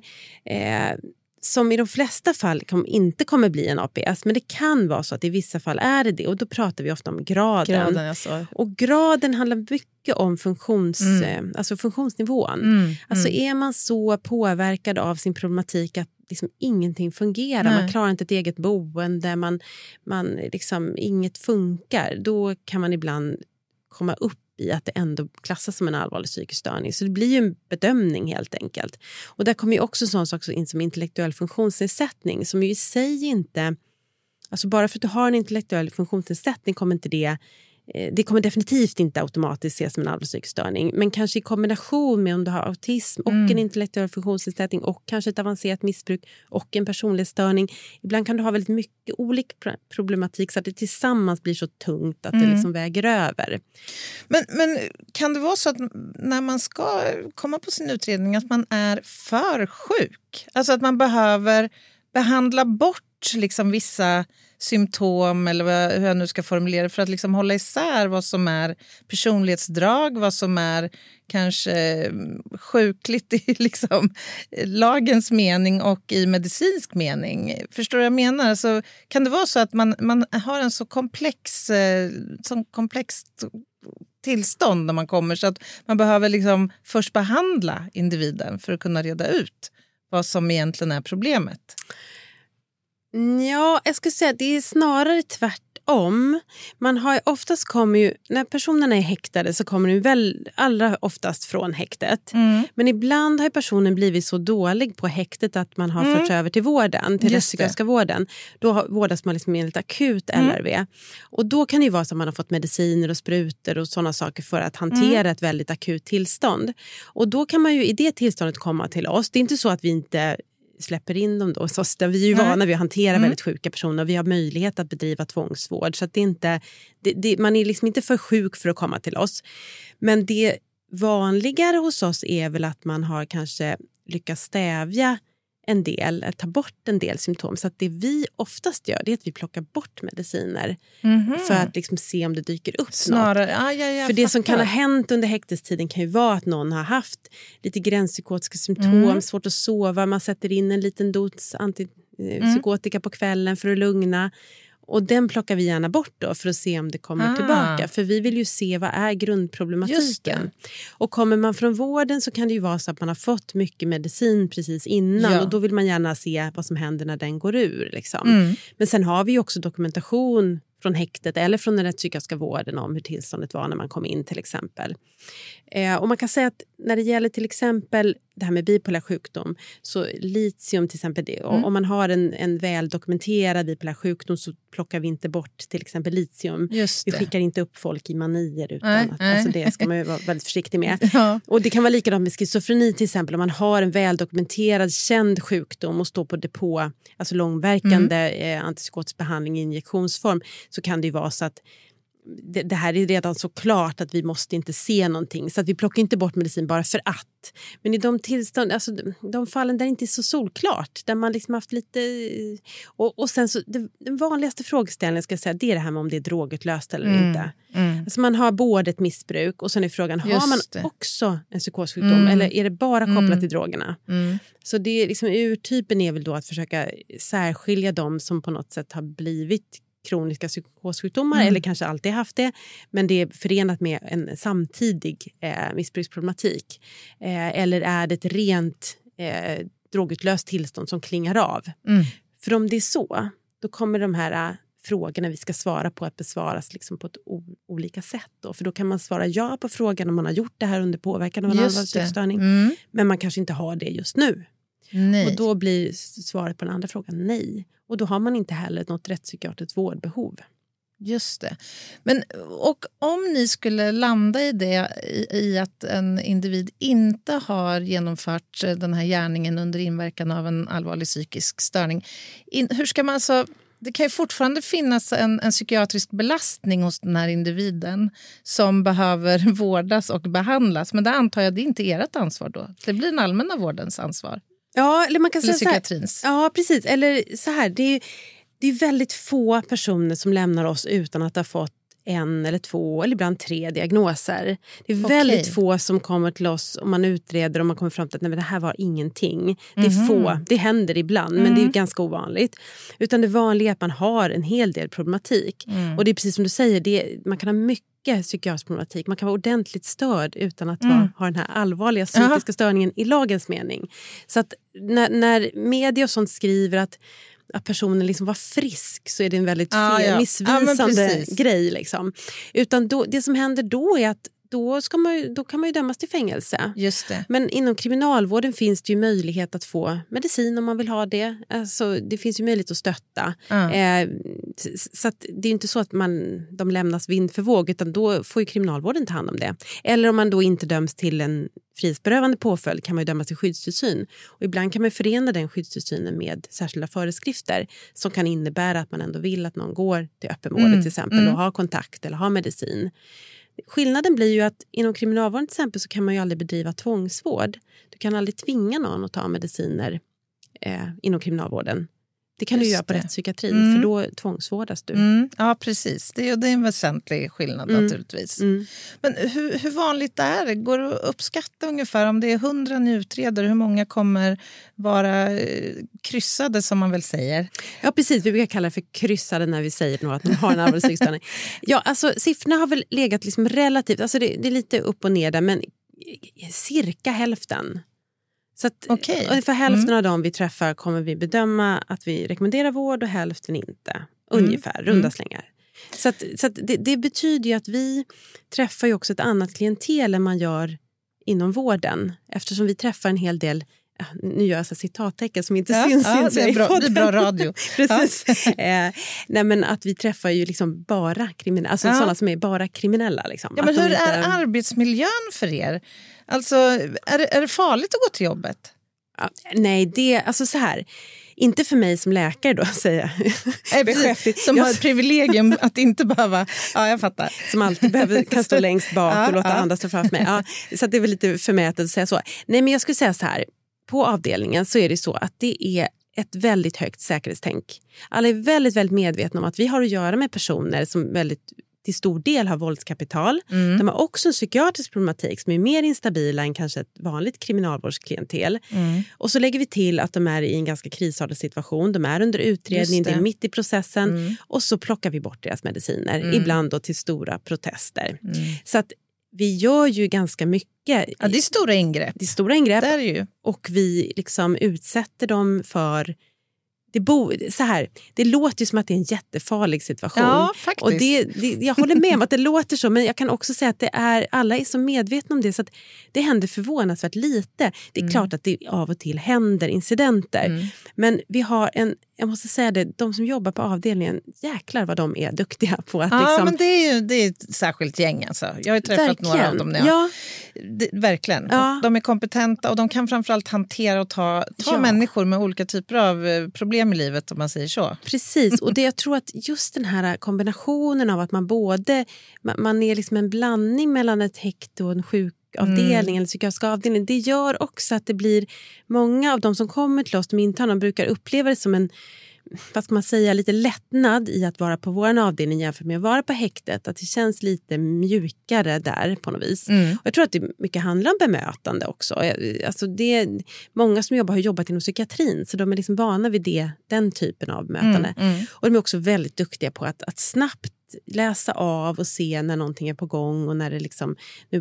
Som i de flesta fall inte kommer bli en APS. Men det kan vara så att i vissa fall är det. Och då pratar vi ofta om graden. Alltså. Och graden handlar mycket om alltså funktionsnivån. Alltså är man så påverkad av sin problematik att liksom ingenting fungerar. Nej. Man klarar inte ett eget boende. Man liksom, inget funkar. Då kan man ibland komma upp i att det ändå klassas som en allvarlig psykisk störning. Så det blir ju en bedömning helt enkelt. Och där kommer ju också sån sak in som intellektuell funktionsnedsättning som ju i sig inte Alltså bara för att du har en intellektuell funktionsnedsättning kommer inte det kommer definitivt inte automatiskt ses som en allvarlig psykisk störning. Men kanske i kombination med om du har autism och en intellektuell funktionsnedsättning och kanske ett avancerat missbruk och en personlighetsstörning. Ibland kan du ha väldigt mycket olika problematik så att det tillsammans blir så tungt att det liksom väger över. Men kan det vara så att när man ska komma på sin utredning att man är för sjuk? Alltså att man behöver behandla bort liksom vissa symptom eller hur jag nu ska formulera för att liksom hålla isär vad som är personlighetsdrag, vad som är kanske sjukligt i liksom lagens mening och i medicinsk mening. Förstår du vad jag menar? Så kan det vara så att man har en så komplext tillstånd när man kommer så att man behöver liksom först behandla individen för att kunna reda ut vad som egentligen är problemet? Ja, jag skulle säga att det är snarare tvärtom. Man har oftast kommer ju, när personerna är häktade så kommer de väl allra oftast från häktet. Men ibland har personen blivit så dålig på häktet att man har förts över till vården, till rättspsykiatriska vården. Då vårdas man liksom enligt akut LRV. Och då kan det ju vara så att man har fått mediciner och sprutor och sådana saker för att hantera ett väldigt akut tillstånd. Och då kan man ju i det tillståndet komma till oss. Det är inte så att vi inte släpper in dem då. Så vi är ju vana vid att hantera väldigt sjuka personer och vi har möjlighet att bedriva tvångsvård. Så att det är inte, man är liksom inte för sjuk för att komma till oss. Men det vanligare hos oss är väl att man har kanske lyckats stävja en del, ta bort en del symptom. Så att det vi oftast gör det är att vi plockar bort mediciner för att liksom se om det dyker upp något. För det som kan ha hänt under häktestiden kan ju vara att någon har haft lite gränspsykotiska symptom, svårt att sova, man sätter in en liten dos antipsykotika på kvällen för att lugna. Och den plockar vi gärna bort då för att se om det kommer tillbaka. För vi vill ju se vad är grundproblematiken. Och kommer man från vården så kan det ju vara så att man har fått mycket medicin precis innan. Ja. Och då vill man gärna se vad som händer när den går ur. Liksom. Men sen har vi ju också dokumentation från häktet eller från den rättspsykiatriska vården om hur tillståndet var när man kom in till exempel. Och man kan säga att när det gäller till exempel det här med bipolär sjukdom så litium till exempel det. Om man har en väl dokumenterad bipolär sjukdom så plockar vi inte bort till exempel litium. Vi skickar inte upp folk i manier utan att, alltså det ska man ju vara väldigt försiktig med. Och det kan vara likadant med schizofreni till exempel. Om man har en väl dokumenterad känd sjukdom och står på depå, alltså långverkande antipsykotisk behandling i injektionsform så kan det ju vara så att det här är redan så klart att vi måste inte se någonting. Så att vi plockar inte bort medicin bara för att. Men i de tillstånd, alltså de fallen där det inte är så solklart. Där man liksom haft lite... Och sen så, den vanligaste frågeställningen ska jag säga, det är det här med om det är drogutlöst eller inte. Alltså man har både ett missbruk och sen är frågan, har man också en psykossjukdom? Eller är det bara kopplat till drogerna? Så det är liksom, urtypen är väl då att försöka särskilja dem som på något sätt har blivit kroniska psykossjukdomar eller kanske alltid haft det, men det är förenat med en samtidig missbruksproblematik. Eller är det ett rent drogutlöst tillstånd som klingar av? För om det är så, då kommer de här frågorna vi ska svara på att besvaras liksom på ett olika sätt. Då. För då kan man svara ja på frågan om man har gjort det här under påverkan av en allvarlig psykstörning. Men man kanske inte har det just nu. Nej. Och då blir svaret på den andra frågan nej. Och då har man inte heller något rättspsykiatriskt vårdbehov. Just det. Men, och om ni skulle landa i det i att en individ inte har genomfört den här gärningen under inverkan av en allvarlig psykisk störning. Hur ska man alltså... Det kan ju fortfarande finnas en psykiatrisk belastning hos den här individen som behöver vårdas och behandlas. Men det antar jag det är inte ert ansvar då. Det blir den allmänna vårdens ansvar. Ja, eller man kan säga psykiatrins. Så här, ja, precis. Eller så här, det är väldigt få personer som lämnar oss utan att ha fått 1 eller 2 eller ibland 3 diagnoser. Det är väldigt få som kommer till oss om man utreder och man kommer fram till att nej, men det här var ingenting. Det är få, det händer ibland men det är ganska ovanligt. Utan det vanliga är att man har en hel del problematik. Och det är precis som du säger, man kan ha mycket psykiatrisk problematik. Man kan vara ordentligt störd utan att ha den här allvarliga psykiska störningen i lagens mening. Så att när media och sånt skriver att personen liksom var frisk så är det en väldigt missvisande grej. Liksom. Utan det som händer då är att då kan man ju dömas till fängelse. Just det. Men inom kriminalvården finns det ju möjlighet att få medicin om man vill ha det. Alltså, det finns ju möjlighet att stötta. Så att det är inte så att de lämnas vind för våg, utan då får ju kriminalvården ta hand om det. Eller om man då inte döms till en frihetsberövande påföljd kan man ju dömas till skyddstillsyn. Och ibland kan man förena den skyddstillsynen med särskilda föreskrifter som kan innebära att man ändå vill att någon går till öppenvården till exempel och har kontakt eller har medicin. Skillnaden blir ju att inom kriminalvården till exempel så kan man ju aldrig bedriva tvångsvård. Du kan aldrig tvinga någon att ta mediciner inom kriminalvården. Det kan du göra på rättspsykiatrin, för då tvångsvårdas du. Ja, precis. Det är en väsentlig skillnad naturligtvis. Men hur vanligt är det? Går det att uppskatta ungefär om det är 100 utredare, hur många kommer vara kryssade som man väl säger? Ja, precis. Vi brukar kalla det för kryssade när vi säger att de har en allvarlig. Ja, alltså siffrorna har väl legat liksom relativt, alltså det är lite upp och ner där, men cirka hälften. Så att ungefär hälften av dem vi träffar kommer vi bedöma att vi rekommenderar vård och hälften inte. Ungefär, runda slängar. Så att det betyder ju att vi träffar ju också ett annat klientel än man gör inom vården. Eftersom vi träffar en hel del, nu gör jag så citattecken som inte syns. Det är bra radio. Precis. Nej, men att vi träffar ju liksom bara kriminella, alltså sådana som är bara kriminella. Liksom. Ja, men hur är arbetsmiljön för er? Alltså, är det farligt att gå till jobbet? Ja, nej, alltså så här. Inte för mig som läkare då, säger jag. Som har ett privilegium att inte behöva, ja jag fattar. Som alltid kan stå längst bak och låta andra stå framför mig. Ja, så det är väl lite förmätet att säga så. Nej, men jag skulle säga så här. På avdelningen så är det så att det är ett väldigt högt säkerhetstänk. Alla är väldigt, väldigt medvetna om att vi har att göra med personer som väldigt till stor del har våldskapital. De har också en psykiatrisk problematik som är mer instabila än kanske ett vanligt kriminalvårdsklientel. Och så lägger vi till att de är i en ganska krisartad situation. De är under utredning, det är mitt i processen. Och så plockar vi bort deras mediciner. Ibland då till stora protester. Så att vi gör ju ganska mycket. Ja, det är stora ingrepp. Det är stora ingrepp. Det är ju. Och vi liksom utsätter dem för... Det låter ju som att det är en jättefarlig situation. Ja, faktiskt. Och jag håller med om att det låter så, men jag kan också säga att alla är så medvetna om det så att det händer förvånansvärt lite. Det är klart att det av och till händer incidenter. Men vi har jag måste säga det, de som jobbar på avdelningen, jäklar vad de är duktiga på att ja, men det är ett särskilt gäng alltså. Jag har träffat verkligen. Några av dem nu. Ja. Verkligen. Ja. De är kompetenta och de kan framförallt hantera och ta människor med olika typer av problem i livet, om man säger så. Precis, och jag tror att just den här kombinationen av att man är liksom en blandning mellan ett häkte och en sjukavdelning eller psykiatrisk avdelning, det gör också att det blir många av de som kommer till oss, de interna, brukar uppleva det som en, vad ska man säga, lite lättnad i att vara på vår avdelning jämfört med att vara på häktet. Att det känns lite mjukare där på något vis. Och jag tror att det mycket handlar om bemötande också. Alltså många som har jobbat inom psykiatrin, så de är liksom vana vid den typen av bemötande. Och de är också väldigt duktiga på att snabbt läsa av och se när någonting är på gång och när det liksom...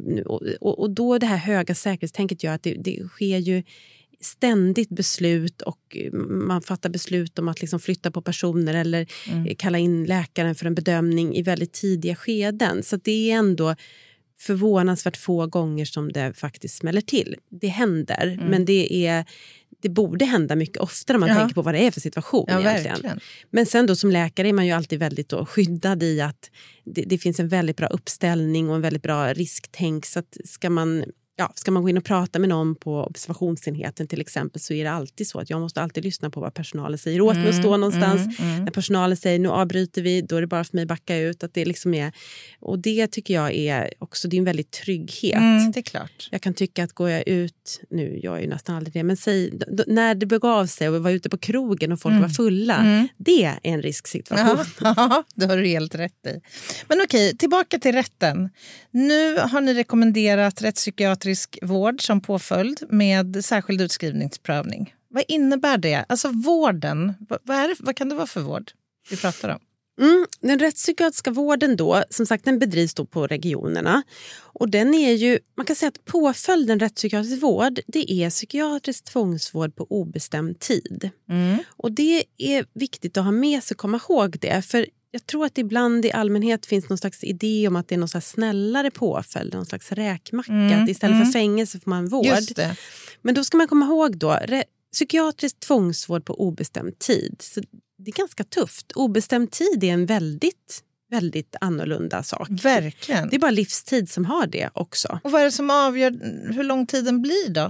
Och då det här höga säkerhetstänket gör att det sker ju ständigt beslut och man fattar beslut om att liksom flytta på personer eller kalla in läkaren för en bedömning i väldigt tidiga skeden. Så det är ändå förvånansvärt få gånger som det faktiskt smäller till. Det händer, men det borde hända mycket oftare om man tänker på vad det är för situation egentligen. Verkligen. Men sen då som läkare är man ju alltid väldigt skyddad i att det finns en väldigt bra uppställning och en väldigt bra risktänk, så att ska man gå in och prata med någon på observationsenheten till exempel, så är det alltid så att jag måste alltid lyssna på vad personalen säger åt mig att stå någonstans. När personalen säger nu avbryter vi, då är det bara för mig att backa ut. Att det liksom är, och det tycker jag är också, det är en väldigt trygghet. Det är klart. Jag kan tycka att går jag ut, nu jag är ju nästan aldrig det, men när det begav sig och vi var ute på krogen och folk var fulla, det är en risksituation. Ja, det har du helt rätt i. Men okej, tillbaka till rätten. Nu har ni rekommenderat rättspsykiatrisk vård som påföljd med särskild utskrivningsprövning. Vad innebär det? Alltså vården, vad kan det vara för vård vi pratar om? Den rättspsykiatriska vården då, som sagt, den bedrivs då på regionerna. Och den är ju, man kan säga att påföljden rättspsykiatrisk vård, det är psykiatrisk tvångsvård på obestämd tid. Och det är viktigt att ha med sig och komma ihåg det, för jag tror att ibland i allmänhet finns någon slags idé om att det är någon slags snällare påföljd, någon slags räkmacka. Att istället för fängelse får man vård. Just det. Men då ska man komma ihåg då, psykiatrisk tvångsvård på obestämd tid. Så det är ganska tufft. Obestämd tid är en väldigt, väldigt annorlunda sak. Verkligen. Det är bara livstid som har det också. Och vad är det som avgör hur lång tiden blir då?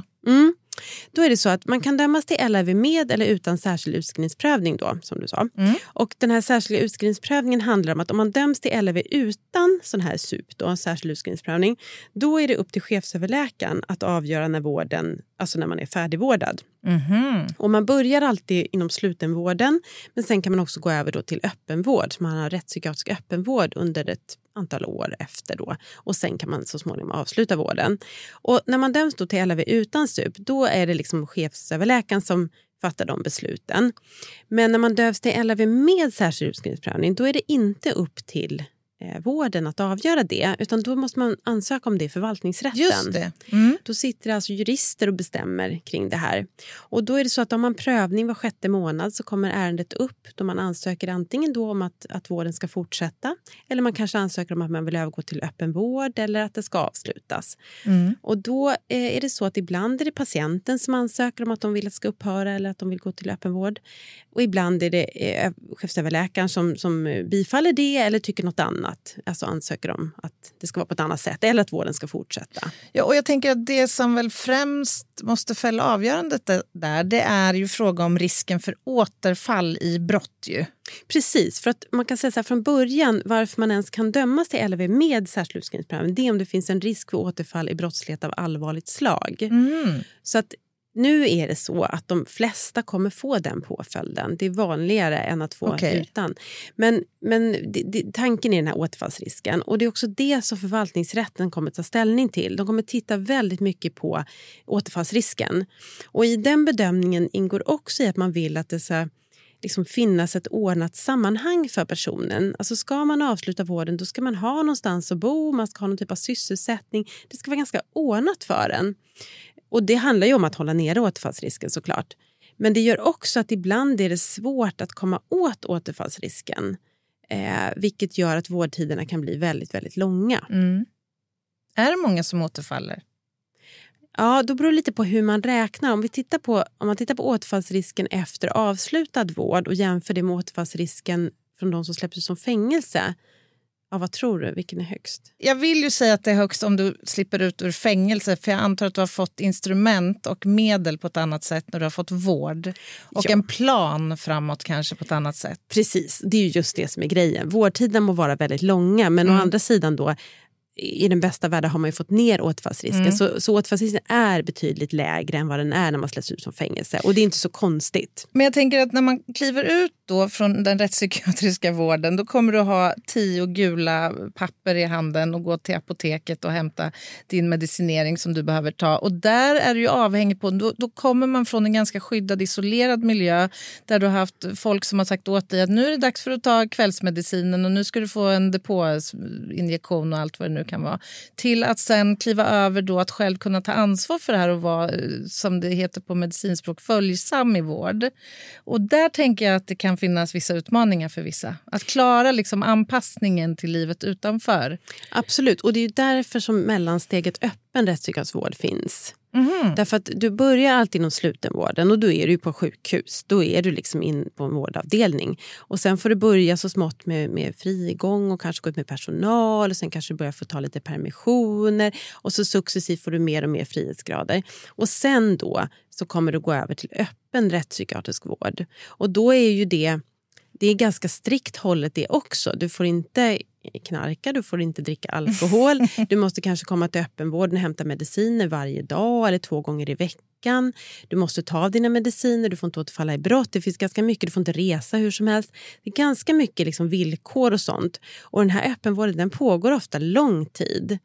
Då är det så att man kan dömas till LRV med eller utan särskild utskrivningsprövning då, som du sa. Och den här särskilda utskrivningsprövningen handlar om att om man döms till LRV utan sån här SUP då, särskild utskrivningsprövning, då är det upp till chefsöverläkaren att avgöra när vården, alltså när man är färdigvårdad. Och man börjar alltid inom slutenvården, men sen kan man också gå över då till öppenvård. Så man har rättspsykiatrisk öppenvård under ett antal år efter då. Och sen kan man så småningom avsluta vården. Och när man döms då till LRV utan SUP, då är det liksom chefsöverläkaren som fattar de besluten. Men när man döms till LRV med särskild utskrivningsprövning, då är det inte upp till vården att avgöra det, utan då måste man ansöka om det i förvaltningsrätten. Just det. Då sitter alltså jurister och bestämmer kring det här. Och då är det så att om man prövning var 6:e månad så kommer ärendet upp då man ansöker antingen då om att vården ska fortsätta, eller man kanske ansöker om att man vill övergå till öppen vård eller att det ska avslutas. Och då är det så att ibland är det patienten som ansöker om att de vill att det ska upphöra eller att de vill gå till öppen vård. Och ibland är det chefsöverläkaren som bifaller det eller tycker något annat. Alltså ansöker om att det ska vara på ett annat sätt eller att vården ska fortsätta. Ja, och jag tänker att det som väl främst måste fälla avgörandet där, det är ju fråga om risken för återfall i brott ju. Precis, för att man kan säga så här från början varför man ens kan dömas till LRV med särskild utskrivningsprövning, det är om det finns en risk för återfall i brottslighet av allvarligt slag. Så att nu är det så att de flesta kommer få den påföljden. Det är vanligare än att få utan. Men tanken är den här återfallsrisken. Och det är också det som förvaltningsrätten kommer ta ställning till. De kommer titta väldigt mycket på återfallsrisken. Och i den bedömningen ingår också i att man vill att det ska liksom finnas ett ordnat sammanhang för personen. Alltså ska man avsluta vården, då ska man ha någonstans att bo, man ska ha någon typ av sysselsättning. Det ska vara ganska ordnat för en. Och det handlar ju om att hålla nere återfallsrisken såklart. Men det gör också att ibland är det svårt att komma åt återfallsrisken. Vilket gör att vårdtiderna kan bli väldigt, väldigt långa. Är det många som återfaller? Ja, då beror det lite på hur man räknar. Om man tittar på återfallsrisken efter avslutad vård och jämför det med återfallsrisken från de som släpps ut som fängelse. Ja, vad tror du? Vilken är högst? Jag vill ju säga att det är högst om du slipper ut ur fängelse. För jag antar att du har fått instrument och medel på ett annat sätt när du har fått vård. Och en plan framåt kanske på ett annat sätt. Precis, det är ju just det som är grejen. Vårdtiden må vara väldigt långa, men å andra sidan då i den bästa världen har man ju fått ner återfallsrisken. Så återfallsrisken är betydligt lägre än vad den är när man släpps ut som fängelse. Och det är inte så konstigt. Men jag tänker att när man kliver ut då från den rättspsykiatriska vården, då kommer du ha 10 gula papper i handen och gå till apoteket och hämta din medicinering som du behöver ta. Och där är du ju avhängig på, då kommer man från en ganska skyddad, isolerad miljö där du har haft folk som har sagt åt dig att nu är det dags för att ta kvällsmedicinen och nu ska du få en depåinjektion och allt vad det nu kan vara. Till att sen kliva över då att själv kunna ta ansvar för det här och vara, som det heter på medicinspråk, följsam i vård. Och där tänker jag att det kan finnas vissa utmaningar för vissa. Att klara liksom anpassningen till livet utanför. Absolut, och det är ju därför som mellansteget öppen rättspsykiatrisk vård finns. Därför att du börjar alltid inom slutenvården och då är du på sjukhus. Då är du liksom in på en vårdavdelning. Och sen får du börja så smått med frigång och kanske gå ut med personal. Och sen kanske du börjar få ta lite permissioner. Och så successivt får du mer och mer frihetsgrader. Och sen då så kommer du gå över till öppen rättspsykiatrisk vård. Och då är ju det är ganska strikt hållet det också. Du får inte knarka, du får inte dricka alkohol. Du måste kanske komma till öppenvården och hämta mediciner varje dag eller 2 gånger i veckan. Du måste ta dina mediciner, du får inte återfalla i brott. Det finns ganska mycket, du får inte resa hur som helst. Det är ganska mycket liksom villkor och sånt. Och den här öppenvården, den pågår ofta lång tid.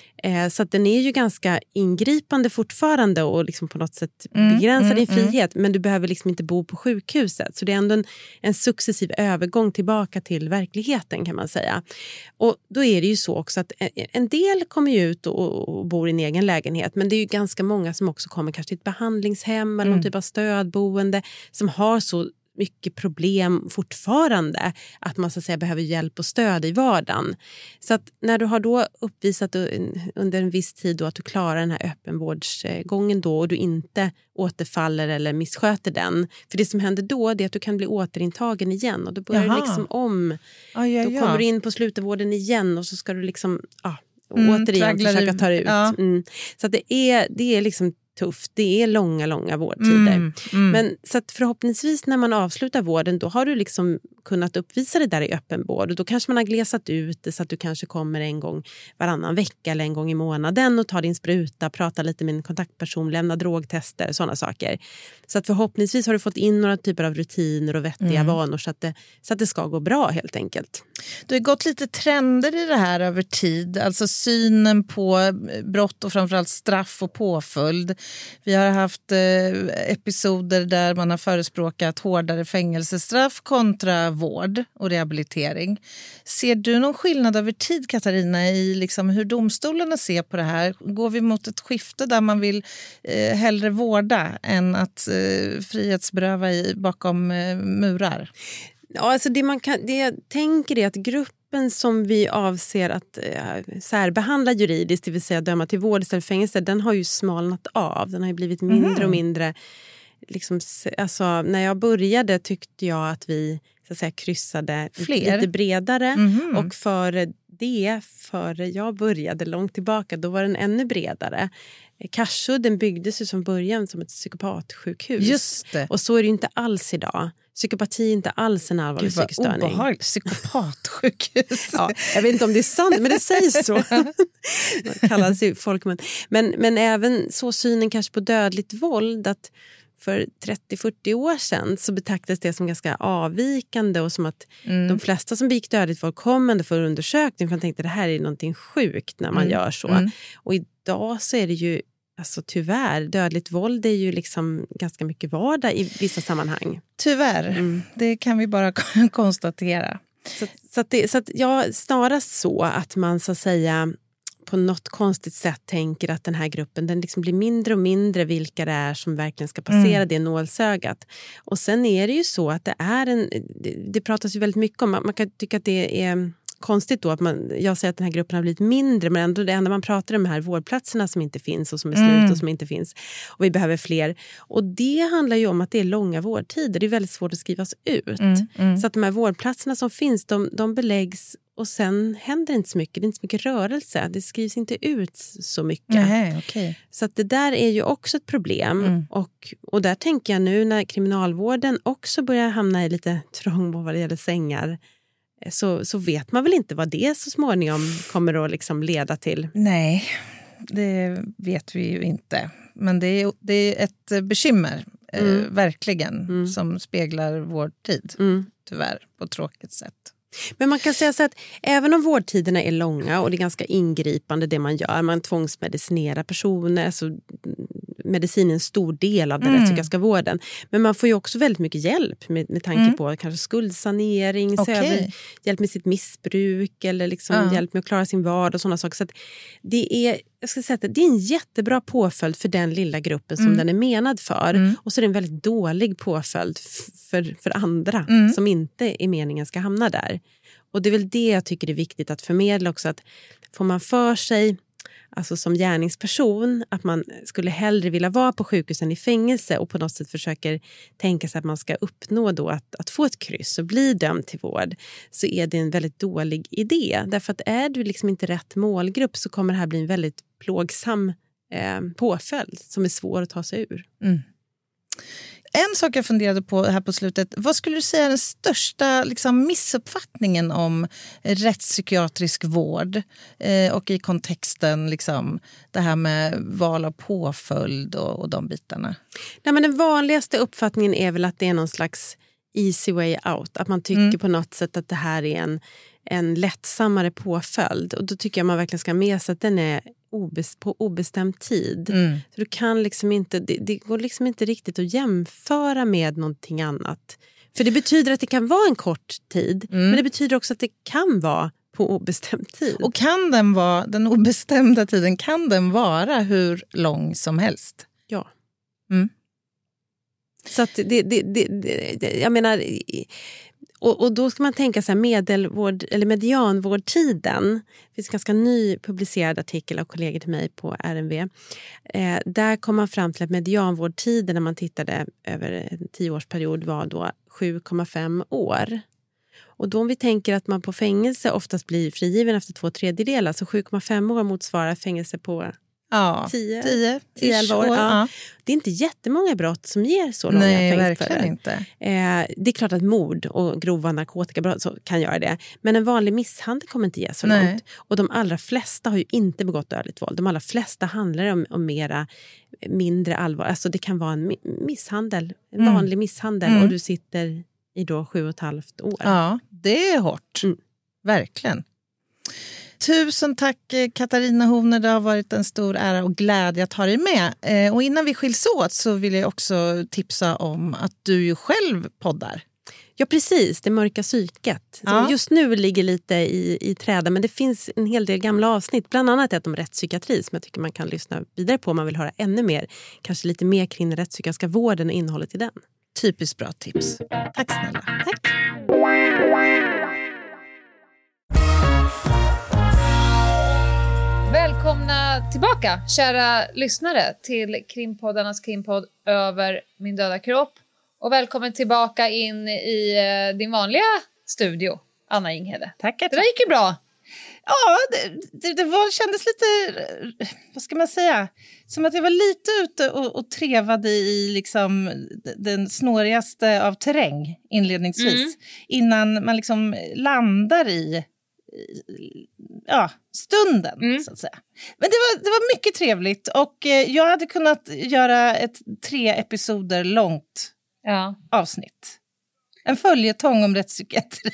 Så att den är ju ganska ingripande fortfarande och liksom på något sätt begränsar din frihet. Men du behöver liksom inte bo på sjukhuset. Så det är ändå en successiv övergång tillbaka till verkligheten kan man säga. Och då är det ju så också att en del kommer ju ut och bor i en egen lägenhet. Men det är ju ganska många som också kommer kanske till ett behandlingshem eller någon typ av stödboende som har så mycket problem fortfarande. Att man så att säga behöver hjälp och stöd i vardagen. Så att när du har då uppvisat under en viss tid då att du klarar den här öppenvårdsgången då och du inte återfaller eller missköter den. För det som händer då är att du kan bli återintagen igen och då börjar du liksom om. Då kommer du in på slutenvården igen och så ska du liksom återigen försöka ta ut. Ja. Så att det är liksom tufft. Det är långa vårdtider. Men så att förhoppningsvis när man avslutar vården då har du liksom kunnat uppvisa det där i öppenvård och då kanske man har glesat ut det så att du kanske kommer en gång varannan vecka eller en gång i månaden och tar din spruta, pratar lite med en kontaktperson, lämnar drogtester, sådana saker. Så att förhoppningsvis har du fått in några typer av rutiner och vettiga vanor så att det ska gå bra helt enkelt. Det har gått lite trender i det här över tid, alltså synen på brott och framförallt straff och påföljd. Vi har haft episoder där man har förespråkat hårdare fängelsestraff kontra vård och rehabilitering. Ser du någon skillnad över tid, Katarina, i liksom hur domstolarna ser på det här? Går vi mot ett skifte där man vill hellre vårda än att frihetsberöva bakom murar? Ja, alltså det jag tänker är att gruppen som vi avser att särbehandla juridiskt, det vill säga döma till vård istället för fängelse, den har ju smalnat av. Den har ju blivit mindre och mindre. Liksom, alltså, när jag började tyckte jag att vi så att säga, kryssade lite bredare. Och före jag började långt tillbaka, då var den ännu bredare. Karsudden byggdes ju som början som ett psykopatsjukhus. Just det. Och så är det ju inte alls idag. Psykopati är inte alls en allvarlig psykisk störning. Obehagligt. Psykopatsjukhus. Ja, jag vet inte om det är sant, men det sägs så. Det kallas ju folkmun. Men även så synen kanske på dödligt våld, att för 30-40 år sedan så betraktades det som ganska avvikande och som att de flesta som begick dödligt våld kom ändå för undersökning för man tänkte att det här är någonting sjukt när man gör så. Och idag så är det ju alltså tyvärr, dödligt våld är ju liksom ganska mycket vardag i vissa sammanhang. Tyvärr, det kan vi bara konstatera. Så att snarast så att man så att säga på något konstigt sätt tänker att den här gruppen den liksom blir mindre och mindre vilka det är som verkligen ska passera det nålsögat. Och sen är det ju så att det pratas ju väldigt mycket om, man kan tycka att det är konstigt då att jag säger att den här gruppen har blivit mindre, men ändå det enda man pratar om de här vårdplatserna som inte finns och som är slut och som inte finns och vi behöver fler. Och det handlar ju om att det är långa vårdtider, det är väldigt svårt att skrivas ut. Så att de här vårdplatserna som finns, de beläggs och sen händer inte så mycket, det är inte så mycket rörelse, det skrivs inte ut så mycket. Nej, okay. Så att det där är ju också ett problem och där tänker jag nu när kriminalvården också börjar hamna i lite trång vad det gäller sängar, så vet man väl inte vad det så småningom kommer att liksom leda till. Nej, det vet vi ju inte. Men det är ett bekymmer, verkligen, som speglar vår tid, tyvärr, på ett tråkigt sätt. Men man kan säga så att även om vårdtiderna är långa och det är ganska ingripande det man gör, man tvångsmedicinerar personer, alltså medicin är en stor del av den rättspsykiatriska vården. Men man får ju också väldigt mycket hjälp med tanke på kanske skuldsanering, hjälp med sitt missbruk eller liksom hjälp med att klara sin vardag och sådana saker. Så att det är, jag ska säga att det är en jättebra påföljd för den lilla gruppen som den är menad för. Och så är det en väldigt dålig påföljd för andra som inte i meningen ska hamna där. Och det är väl det jag tycker är viktigt att förmedla också, att får man för sig alltså som gärningsperson att man skulle hellre vilja vara på sjukhusen i fängelse och på något sätt försöker tänka sig att man ska uppnå då att få ett kryss och bli dömd till vård, så är det en väldigt dålig idé. Därför att är du liksom inte rätt målgrupp så kommer det här bli en väldigt plågsam påföljd som är svår att ta sig ur. En sak jag funderade på här på slutet, vad skulle du säga är den största liksom, missuppfattningen om rättspsykiatrisk vård och i kontexten liksom, det här med val av påföljd och de bitarna? Nej, men den vanligaste uppfattningen är väl att det är någon slags easy way out. Att man tycker på något sätt att det här är en lättsammare påföljd. Och då tycker jag man verkligen ska ha med sig att den är på obestämd tid. Så du kan liksom inte, det går liksom inte riktigt att jämföra med någonting annat. För det betyder att det kan vara en kort tid, men det betyder också att det kan vara på obestämd tid. Och kan den vara, den obestämda tiden, kan den vara hur lång som helst? Ja. Så att jag menar... Och då ska man tänka så här medianvårdtiden. Det finns en ganska ny publicerad artikel av kollegor till mig på RNV. Där kom man fram till att medianvårdtiden när man tittade över en 10-årsperiod var då 7,5 år. Och då om vi tänker att man på fängelse oftast blir frigiven efter 2/3, så 7,5 år motsvarar fängelse på 10-11 år. Ja. Det är inte jättemånga brott som ger så långa fängelser. Nej, verkligen inte. Det är klart att mord och grova narkotikabrott så kan göra det. Men en vanlig misshandel kommer inte ge så långt. Och de allra flesta har ju inte begått dödligt våld. De allra flesta handlar om mindre allvar. Alltså det kan vara en misshandel, en vanlig misshandel. Och du sitter i då 7,5 år. Ja, det är hårt. Verkligen. Tusen tack Katarina Hovner, det har varit en stor ära och glädje att ha dig med. Och innan vi skiljs åt så vill jag också tipsa om att du ju själv poddar. Ja precis, det mörka psyket. Som just nu ligger lite i träda, men det finns en hel del gamla avsnitt. Bland annat ett om rättspsykiatri som jag tycker man kan lyssna vidare på om man vill höra ännu mer. Kanske lite mer kring den rättspsykiatriska vården och innehållet i den. Typiskt bra tips. Tack snälla. Tack. Välkomna tillbaka, kära lyssnare, till krimpoddarnas krimpodd Över min döda kropp. Och välkommen tillbaka in i din vanliga studio, Anna Inghede. Tackar. Det där gick ju bra. Ja, det kändes lite, vad ska man säga, som att jag var lite ute och trevade i liksom den snårigaste av terräng inledningsvis. Innan man liksom landar i stunden så att säga. Men det var mycket trevligt och jag hade kunnat göra ett 3 episoder långt avsnitt. En följetong om rättspsykiatri.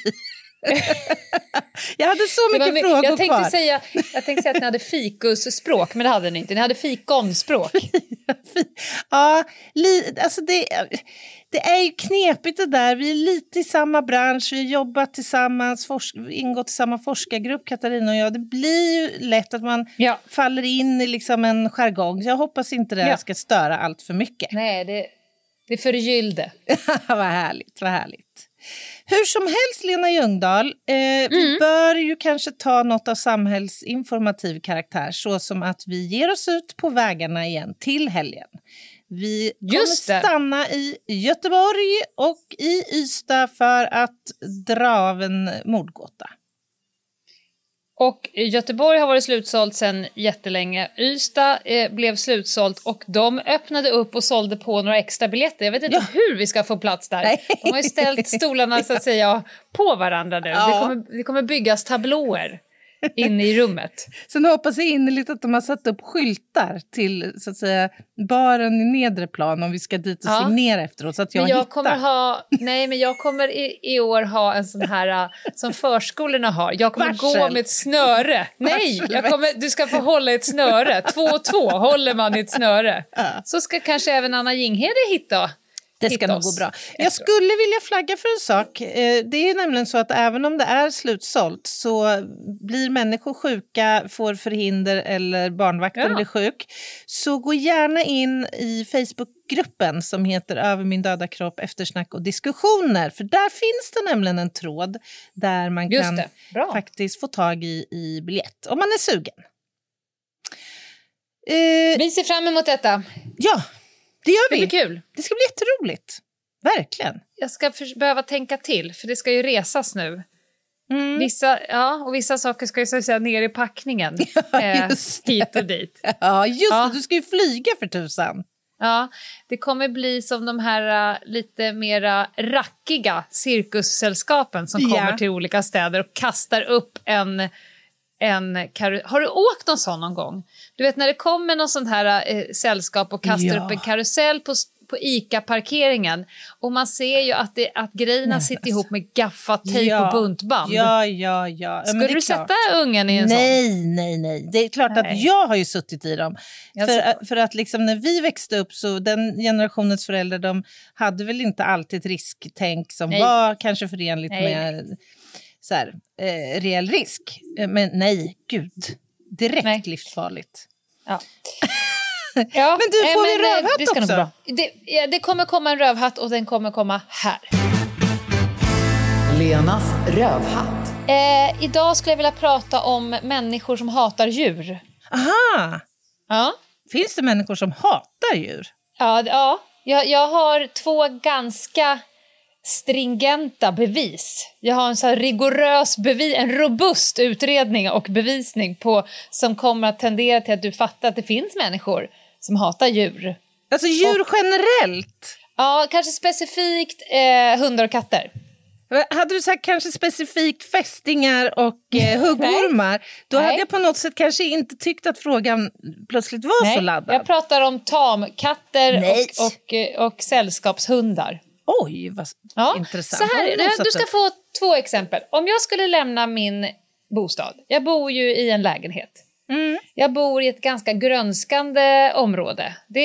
Jag hade så mycket frågor jag tänkte kvar. Jag tänkte säga att ni hade fikusspråk, men det hade ni inte. Ni hade fikonspråk. Ja, alltså det är ju knepigt det där. Vi är lite i samma bransch, vi har jobbat tillsammans, ingått i samma forskargrupp, Katarina och jag. Det blir ju lätt att man faller in i liksom en jargong. Jag hoppas inte det ska störa allt för mycket. Nej, det förgyllde. Vad härligt, vad härligt. Hur som helst, Lena Ljungdahl, vi bör ju kanske ta något av samhällsinformativ karaktär, så som att vi ger oss ut på vägarna igen till helgen. Vi kommer stanna i Göteborg och i Ystad för att dra av en mordgåta. Och Göteborg har varit slutsålt sedan jättelänge. Ystad blev slutsålt och de öppnade upp och sålde på några extra biljetter. Jag vet inte hur vi ska få plats där. Nej. De har ju ställt stolarna så att säga på varandra nu. Ja. Det kommer byggas tablåer inne i rummet. Sen hoppas jag innerligt att de har satt upp skyltar till så att säga baren i nedre plan om vi ska dit och signera efteråt så att jag hittar. Men jag kommer i år ha en sån här som förskolorna har. Jag kommer gå med ett snöre. Nej, du ska få hålla ett snöre. 2 och 2 håller man i ett snöre. Så ska kanske även Anna Jinghede hitta. Det ska nog gå bra. Jag skulle vilja flagga för en sak. Det är nämligen så att även om det är slutsålt så blir människor sjuka, får förhinder eller barnvakten blir sjuk. Så gå gärna in i Facebookgruppen som heter Över min döda kropp, eftersnack och diskussioner. För där finns det nämligen en tråd där man kan faktiskt få tag i biljett om man är sugen. Vi ser fram emot detta. Ja. Det gör vi. Det blir kul. Det ska bli jätteroligt. Verkligen. Jag ska behöva tänka till, för det ska ju resas nu. Vissa saker ska ju så att säga ner i packningen. Hit och dit. Ja, just det. Du ska ju flyga för tusan. Ja, det kommer bli som de här lite mera rackiga cirkussällskapen som kommer till olika städer och kastar upp en Har du åkt någon sån någon gång? Du vet när det kommer någon sån här sällskap och kastar upp en karusell på ICA-parkeringen och man ser ju att grejerna sitter ihop med gaffatejp och buntband. Ja. Skulle du sätta ungen i en sån? Nej. Det är klart att jag har ju suttit i dem. För att liksom när vi växte upp så den generationens föräldrar de hade väl inte alltid ett risktänk som var kanske förenligt med så här, reell risk. Men nej, gud. Direkt livsfarligt. Ja. Ja, men du, får vi rövhatt det ska också? Bra. Det kommer komma en rövhatt och den kommer komma här. Lenas rövhatt. Idag skulle jag vilja prata om människor som hatar djur. Aha! Ja. Finns det människor som hatar djur? Ja. Jag har 2 ganska stringenta bevis. Jag har en så här rigorös en robust utredning och bevisning som kommer att tendera till att du fattar att det finns människor som hatar djur. Alltså djur generellt? Ja, kanske specifikt hundar och katter. Hade du sagt kanske specifikt fästingar och huggormar, då hade jag på något sätt kanske inte tyckt att frågan plötsligt var så laddad. Jag pratar om tamkatter och sällskapshundar. Oj, vad intressant. Så här, du ska få 2 exempel. Om jag skulle lämna min bostad, jag bor ju i en lägenhet. Jag bor i ett ganska grönskande område. Det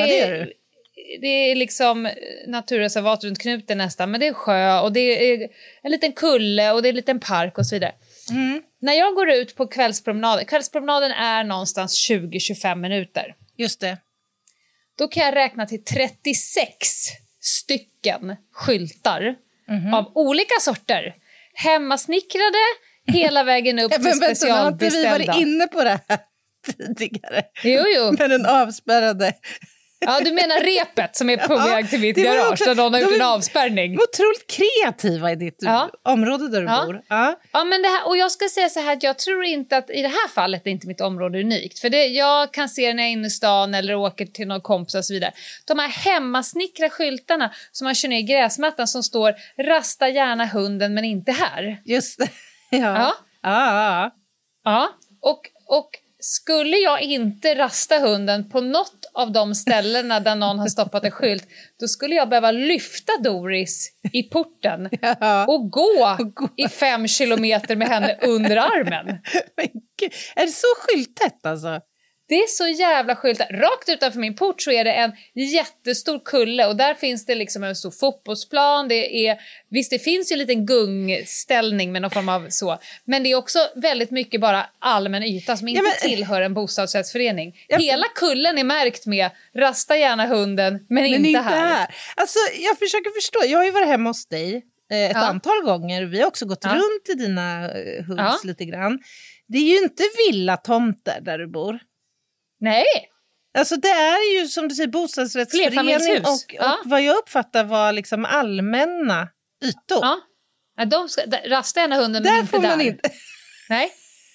är liksom naturreservat runt knuten nästan, men det är sjö och det är en liten kulle och det är en liten park och så vidare. När jag går ut på kvällspromenaden är någonstans 20-25 minuter. Just det. Då kan jag räkna till 36 stycken skyltar av olika sorter. Hemmasnickrade hela vägen upp till specialbeställda. Har vi varit inne på det här tidigare? Jo. Men den avspärrade... Ja, du menar repet som är på väg till mitt garage där någon har gjort en avspärrning. De är otroligt kreativa i ditt område där du bor. Ja, men det här, och jag ska säga så här att jag tror inte att i det här fallet är inte mitt område unikt. För jag kan se när jag är inne i stan eller åker till någon kompis och så vidare. De här hemmasnickra skyltarna som man kör ner i gräsmattan som står rasta gärna hunden men inte här. Just det. Ja. Och skulle jag inte rasta hunden på något av de ställena där någon har stoppat en skylt, då skulle jag behöva lyfta Doris i porten och gå i 5 kilometer med henne under armen. Men Gud, är det så skyltätt alltså? Det är så jävla skyltat. Rakt utanför min port så är det en jättestor kulle och där finns det liksom en stor fotbollsplan. Visst, det finns ju en liten gungställning med någon form av så. Men det är också väldigt mycket bara allmän yta som inte tillhör en bostadsrättsförening. Hela kullen är märkt med rasta gärna hunden men inte här. Alltså, jag försöker förstå. Jag har ju varit hemma hos dig ett antal gånger. Vi har också gått runt i dina hus lite grann. Det är ju inte villatomter där du bor. Nej. Alltså det är ju som du säger bostadsrättsförening och vad jag uppfattar var liksom allmänna ytor. Ja, de ska rasta gärna hunden men inte där. Där får man inte. Nej.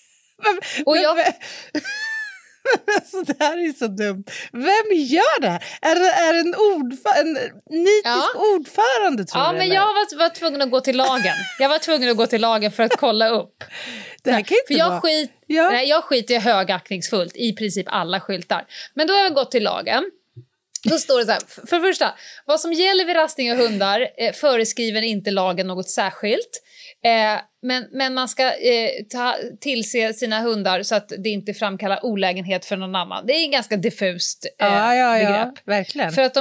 Alltså det här är så dumt. Vem gör det? Är en nitisk ordförande tror du? Ja, men jag var tvungen att gå till lagen. Jag var tvungen att gå till lagen för att kolla upp. Det här kan inte vara. Jag skiter högaktningsfullt i princip alla skyltar. Men då har jag gått till lagen. Då står det så här, för det första, vad som gäller vid rastning av hundar föreskriver inte lagen något särskilt. Men man ska tillse sina hundar så att det inte framkallar olägenhet för någon annan. Det är en ganska diffust begrepp. Verkligen. För att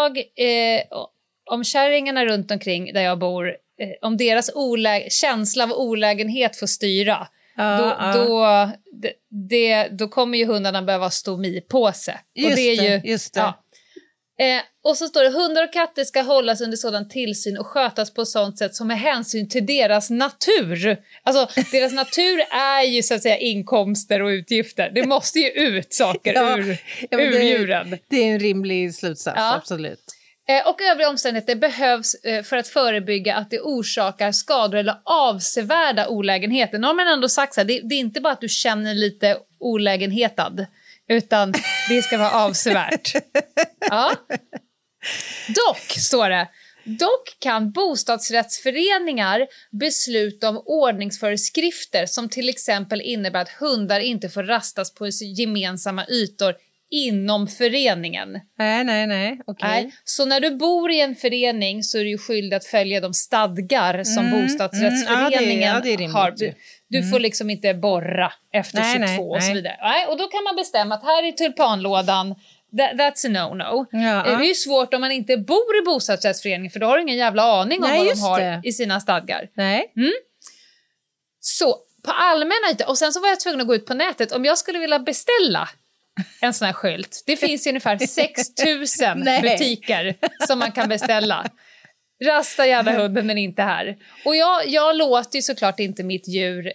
om kärringarna runt omkring där jag bor, om deras känsla av olägenhet får styra, då kommer ju hundarna behöva stomipåse. Just det. Och så står det, hundar och katter ska hållas under sådan tillsyn och skötas på sånt sätt som är hänsyn till deras natur. Alltså deras natur är ju så att säga inkomster och utgifter. Det måste ju ut saker ur djuren. Det är en rimlig slutsats, absolut. Och övriga omständigheter behövs för att förebygga att det orsakar skador eller avsevärda olägenheter. Nu har man ändå sagt så här, det är inte bara att du känner lite olägenhetad, utan det ska vara avsevärt. Dock, står det, kan bostadsrättsföreningar besluta om ordningsföreskrifter som till exempel innebär att hundar inte får rastas på gemensamma ytor inom föreningen. Nej. Okay. Så när du bor i en förening så är du ju skyldig att följa de stadgar som bostadsrättsföreningen har. Du får liksom inte borra efter 22 och så vidare. Och då kan man bestämma att här är tulpanlådan. That's a no-no. Det är ju svårt om man inte bor i bostadsrättsföreningen, för då har du ingen jävla aning om vad de har i sina stadgar. Så på allmänna ytor, och sen så var jag tvungen att gå ut på nätet om jag skulle vilja beställa en sån här skylt. Det finns ju ungefär 6000 butiker som man kan beställa. Rasta gärna hunden men inte här. Och jag låter ju såklart inte mitt djur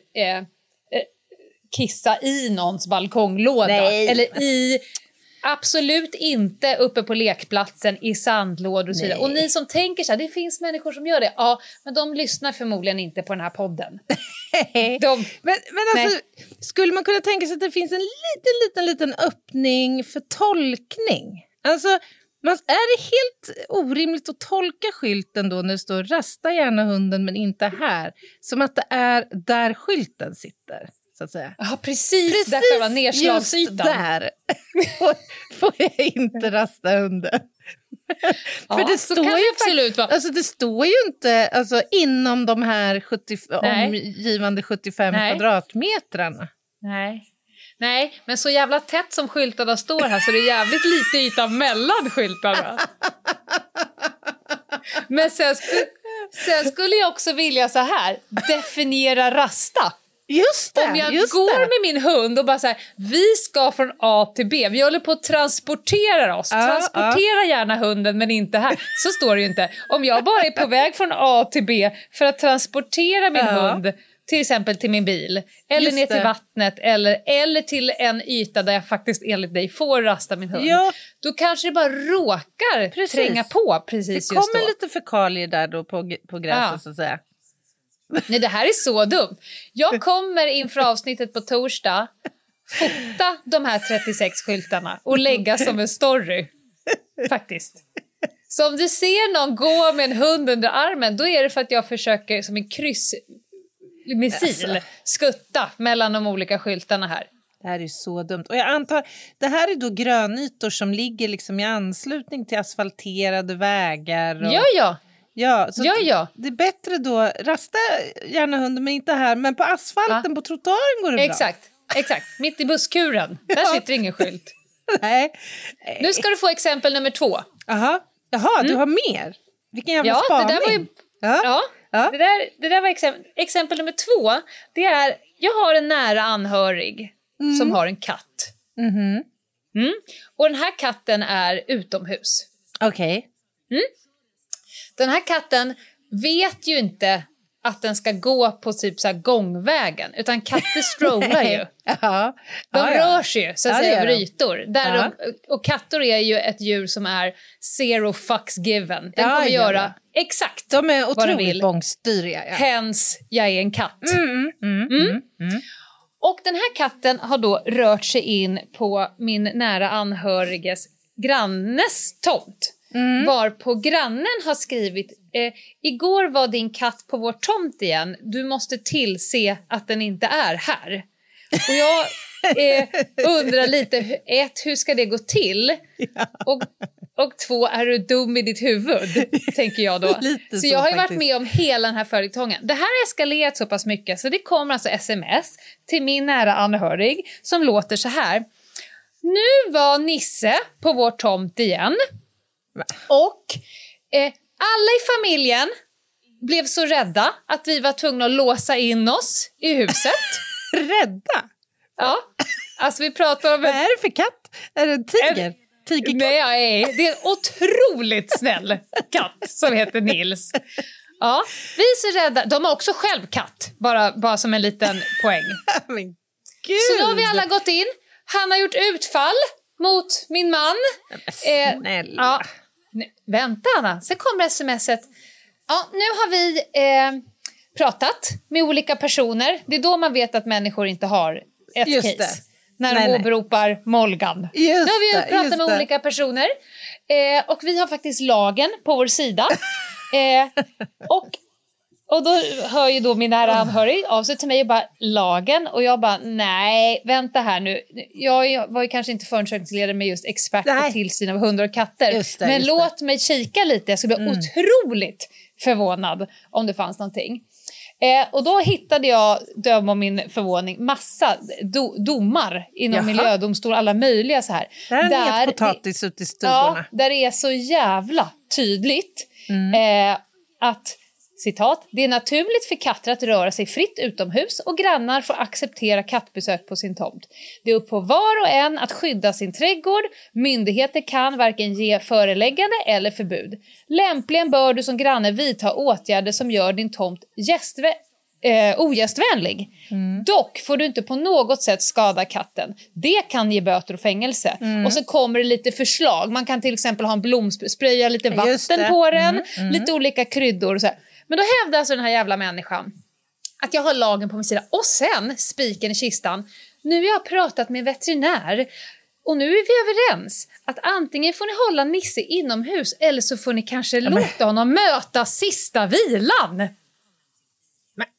kissa i någons balkonglåda. Nej. Eller absolut inte uppe på lekplatsen i sandlådor och så vidare. Och ni som tänker så här, det finns människor som gör det. Ja, men de lyssnar förmodligen inte på den här podden. Men alltså, skulle man kunna tänka sig att det finns en liten öppning för tolkning? Alltså, är det helt orimligt att tolka skylten då när det står rasta gärna hunden men inte här? Som att det är där skylten sitter, så att säga. Ja, precis där själva nedslagsytan. Just där får jag inte rasta hunden. För det står ju absolut vara. Alltså det står ju inte inom de här omgivande 75 kvadratmetrarna. Nej, men så jävla tätt som skyltarna står här så det är jävligt lite yta mellan skyltarna. Men sen skulle jag också vilja så här definiera rasta. Just det, om jag går med min hund och bara så här, vi ska från A till B. Vi håller på att transportera oss. Transportera gärna hunden men inte här. Så står det ju inte. Om jag bara är på väg från A till B för att transportera min hund till exempel till min bil eller ner till vattnet eller till en yta där jag faktiskt enligt dig får rasta min hund. Ja. Då kanske det bara råkar tränga på precis just då. Det kommer lite fekalier där då på gräset så att säga. Nej, det här är så dumt. Jag kommer inför avsnittet på torsdag fota de här 36 skyltarna och lägga som en story. Faktiskt. Så om du ser någon gå med en hund under armen, då är det för att jag försöker som en kryssmissil skutta mellan de olika skyltarna här. Det här är så dumt. Och jag antar, det här är då grönytor som ligger liksom i anslutning till asfalterade vägar. Och... Ja, så det är bättre då, rasta gärna hunden men inte här, men på asfalten, på trottoaren går det bra. Exakt, mitt i busskuren, där sitter ingen skylt. Nej. Nu ska du få exempel nummer 2. Jaha, du har mer? Vilken jävla spaning. Det där var ju, det där var exempel nummer 2. Det är, jag har en nära anhörig som har en katt. Och den här katten är utomhus. Okej. Den här katten vet ju inte att den ska gå på typ så här gångvägen, utan katter strollar ju. De rör sig ju så att säga över ytor. Och katter är ju ett djur som är zero fucks given. Den kommer göra exakt de är vad den vill. Otroligt bångstyriga. Hens, jag är en katt. Och den här katten har då rört sig in på min nära anhöriges grannes tomt. Varpå grannen har skrivit, igår var din katt på vår tomt igen. Du måste tillse att den inte är här. Och jag undrar lite, hur ska det gå till? Och 2, är du dum i ditt huvud? Tänker jag då. Så jag har ju varit med om hela den här följetongen. Det här har eskalerat så pass mycket så det kommer alltså sms till min nära anhörig som låter så här. Nu var Nisse på vår tomt igen. Och alla i familjen blev så rädda att vi var tvungna att låsa in oss i huset. Rädda? Ja, alltså vi pratar om... Vad är det för katt? Är det en tiger? Tigerkatt? Nej, det är en otroligt snäll katt som heter Nils. Ja, vi är så rädda. De har också själv katt, bara som en liten poäng. Men gud. Så då har vi alla gått in. Han har gjort utfall mot min man. Snälla. Vänta Anna, sen kommer smset. Ja, nu har vi pratat med olika personer. Det är då man vet att människor inte har ett just case. Det. När de åberopar Molgan. Nu har vi pratat med olika personer. Och vi har faktiskt lagen på vår sida. Och då hör ju då min nära anhörig av sig till mig och bara, lagen? Och jag bara, nej, vänta här nu. Jag var ju kanske inte förundersökningsledare med just expert på tillsyn av hundar och katter. Men låt mig kika lite. Jag skulle bli otroligt förvånad om det fanns någonting. Och då hittade jag, döm om min förvåning, massa domar inom miljödomstol, alla möjliga så här. Det är en helt potatis ute i stugorna. Ja, där det är så jävla tydligt att Citat, det är naturligt för katter att röra sig fritt utomhus och grannar får acceptera kattbesök på sin tomt. Det är upp på var och en att skydda sin trädgård. Myndigheter kan varken ge föreläggande eller förbud. Lämpligen bör du som granne vidta åtgärder som gör din tomt ogästvänlig. Dock får du inte på något sätt skada katten. Det kan ge böter och fängelse. Och så kommer det lite förslag. Man kan till exempel ha en spraya lite vatten på den. Lite olika kryddor och så här. Men då hävdar alltså den här jävla människan att jag har lagen på min sida. Och sen, spiken i kistan, nu har jag pratat med veterinär och nu är vi överens att antingen får ni hålla Nisse inomhus eller så får ni kanske låta honom möta sista vilan. Men...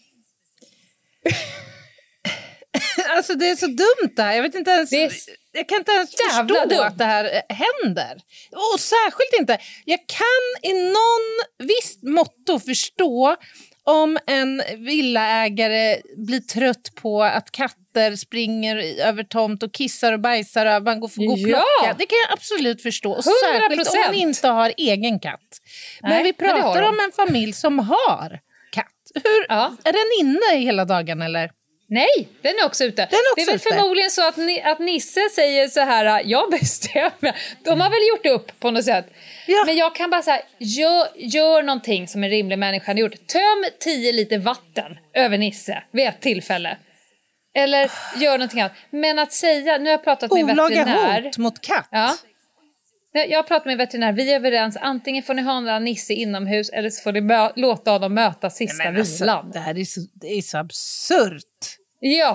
Alltså det är så dumt det här. Jag vet inte ens... Jag kan inte ens förstå att det här händer. Och särskilt inte. Jag kan i någon viss motto förstå om en villaägare blir trött på att katter springer över tomt och kissar och bajsar och man får gå och plocka. Det kan jag absolut förstå. Och särskilt om man inte har egen katt. Men vi pratar om en familj som har katt. Är den inne hela dagen eller? Nej, den är också ute. Det är väl förmodligen så att Nisse säger så här, jag bestämmer. De har väl gjort upp på något sätt. Ja. Men jag kan bara säga, gör någonting som en rimlig människa har gjort. Töm 10 liter vatten över Nisse vid ett tillfälle. Eller gör någonting annat. Men att säga, nu har jag pratat med veterinär. Olaga hot mot katt. Ja. Jag har pratat med veterinär, vi är överens. Antingen får ni hålla Nisse inomhus eller så får ni låta dem möta sista vilan. Det här är så absurt. Ja.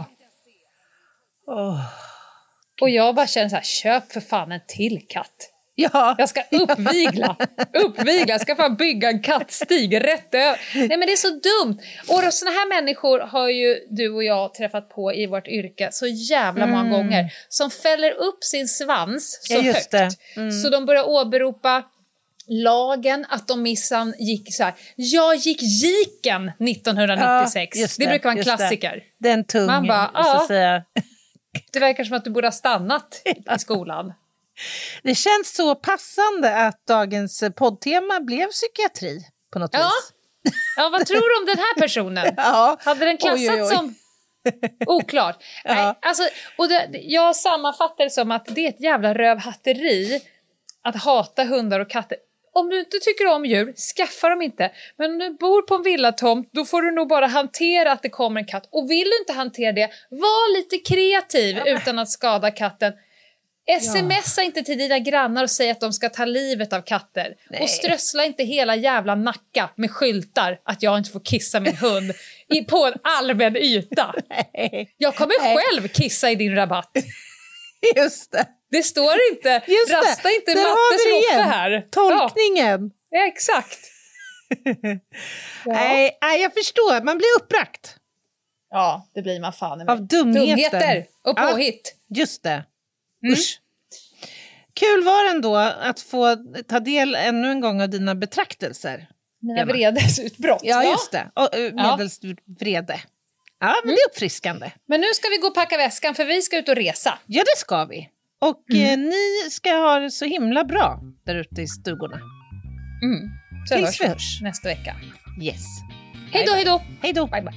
Och jag bara känner så här, köp för fan en till katt. Ja. Jag ska uppvigla. Jag ska fan bygga en kattstig rätt över. Nej men det är så dumt. Och såna här människor har ju du och jag träffat på i vårt yrke så jävla många gånger. Som fäller upp sin svans så högt. Så de börjar åberopa lagen att de missan gick så här. Jag gick giken 1996. Det brukar vara en klassiker. Den tung. Man bara, säga. Det verkar som att du borde ha stannat i skolan. Det känns så passande att dagens poddtema blev psykiatri på något vis. Ja, vad tror du om den här personen? Hade den klassats som oklart? Nej, alltså, och jag sammanfattar det som att det är ett jävla rövhatteri att hata hundar och katter. Om du inte tycker om djur, skaffa dem inte. Men om du bor på en villatomt, då får du nog bara hantera att det kommer en katt. Och vill du inte hantera det, var lite kreativ utan att skada katten. Smsa inte till dina grannar och säg att de ska ta livet av katter. Nej. Och strössla inte hela jävla Nacka med skyltar att jag inte får kissa min hund på en allmän yta. Nej. Jag kommer själv kissa i din rabatt. Just det. Det står inte, rasta inte Mattes roffe här. Tolkningen. Ja, exakt. Nej, jag förstår. Man blir uppbragt. Ja, det blir man fan. Av dumheter och påhitt. Just det. Usch. Kul var det ändå att få ta del ännu en gång av dina betraktelser. Mina vredesutbrott. Ja, just det. Och medelsvrede. Ja, men det är uppfriskande. Men nu ska vi gå och packa väskan för vi ska ut och resa. Ja, det ska vi. Och ni ska ha det så himla bra där ute i stugorna. Tills vi hörs nästa vecka. Yes. Hej då, hej då. Hej då. Bye, bye.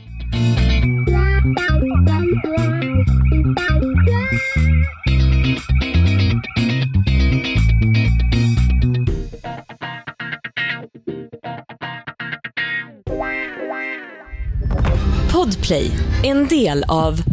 Podplay, en del av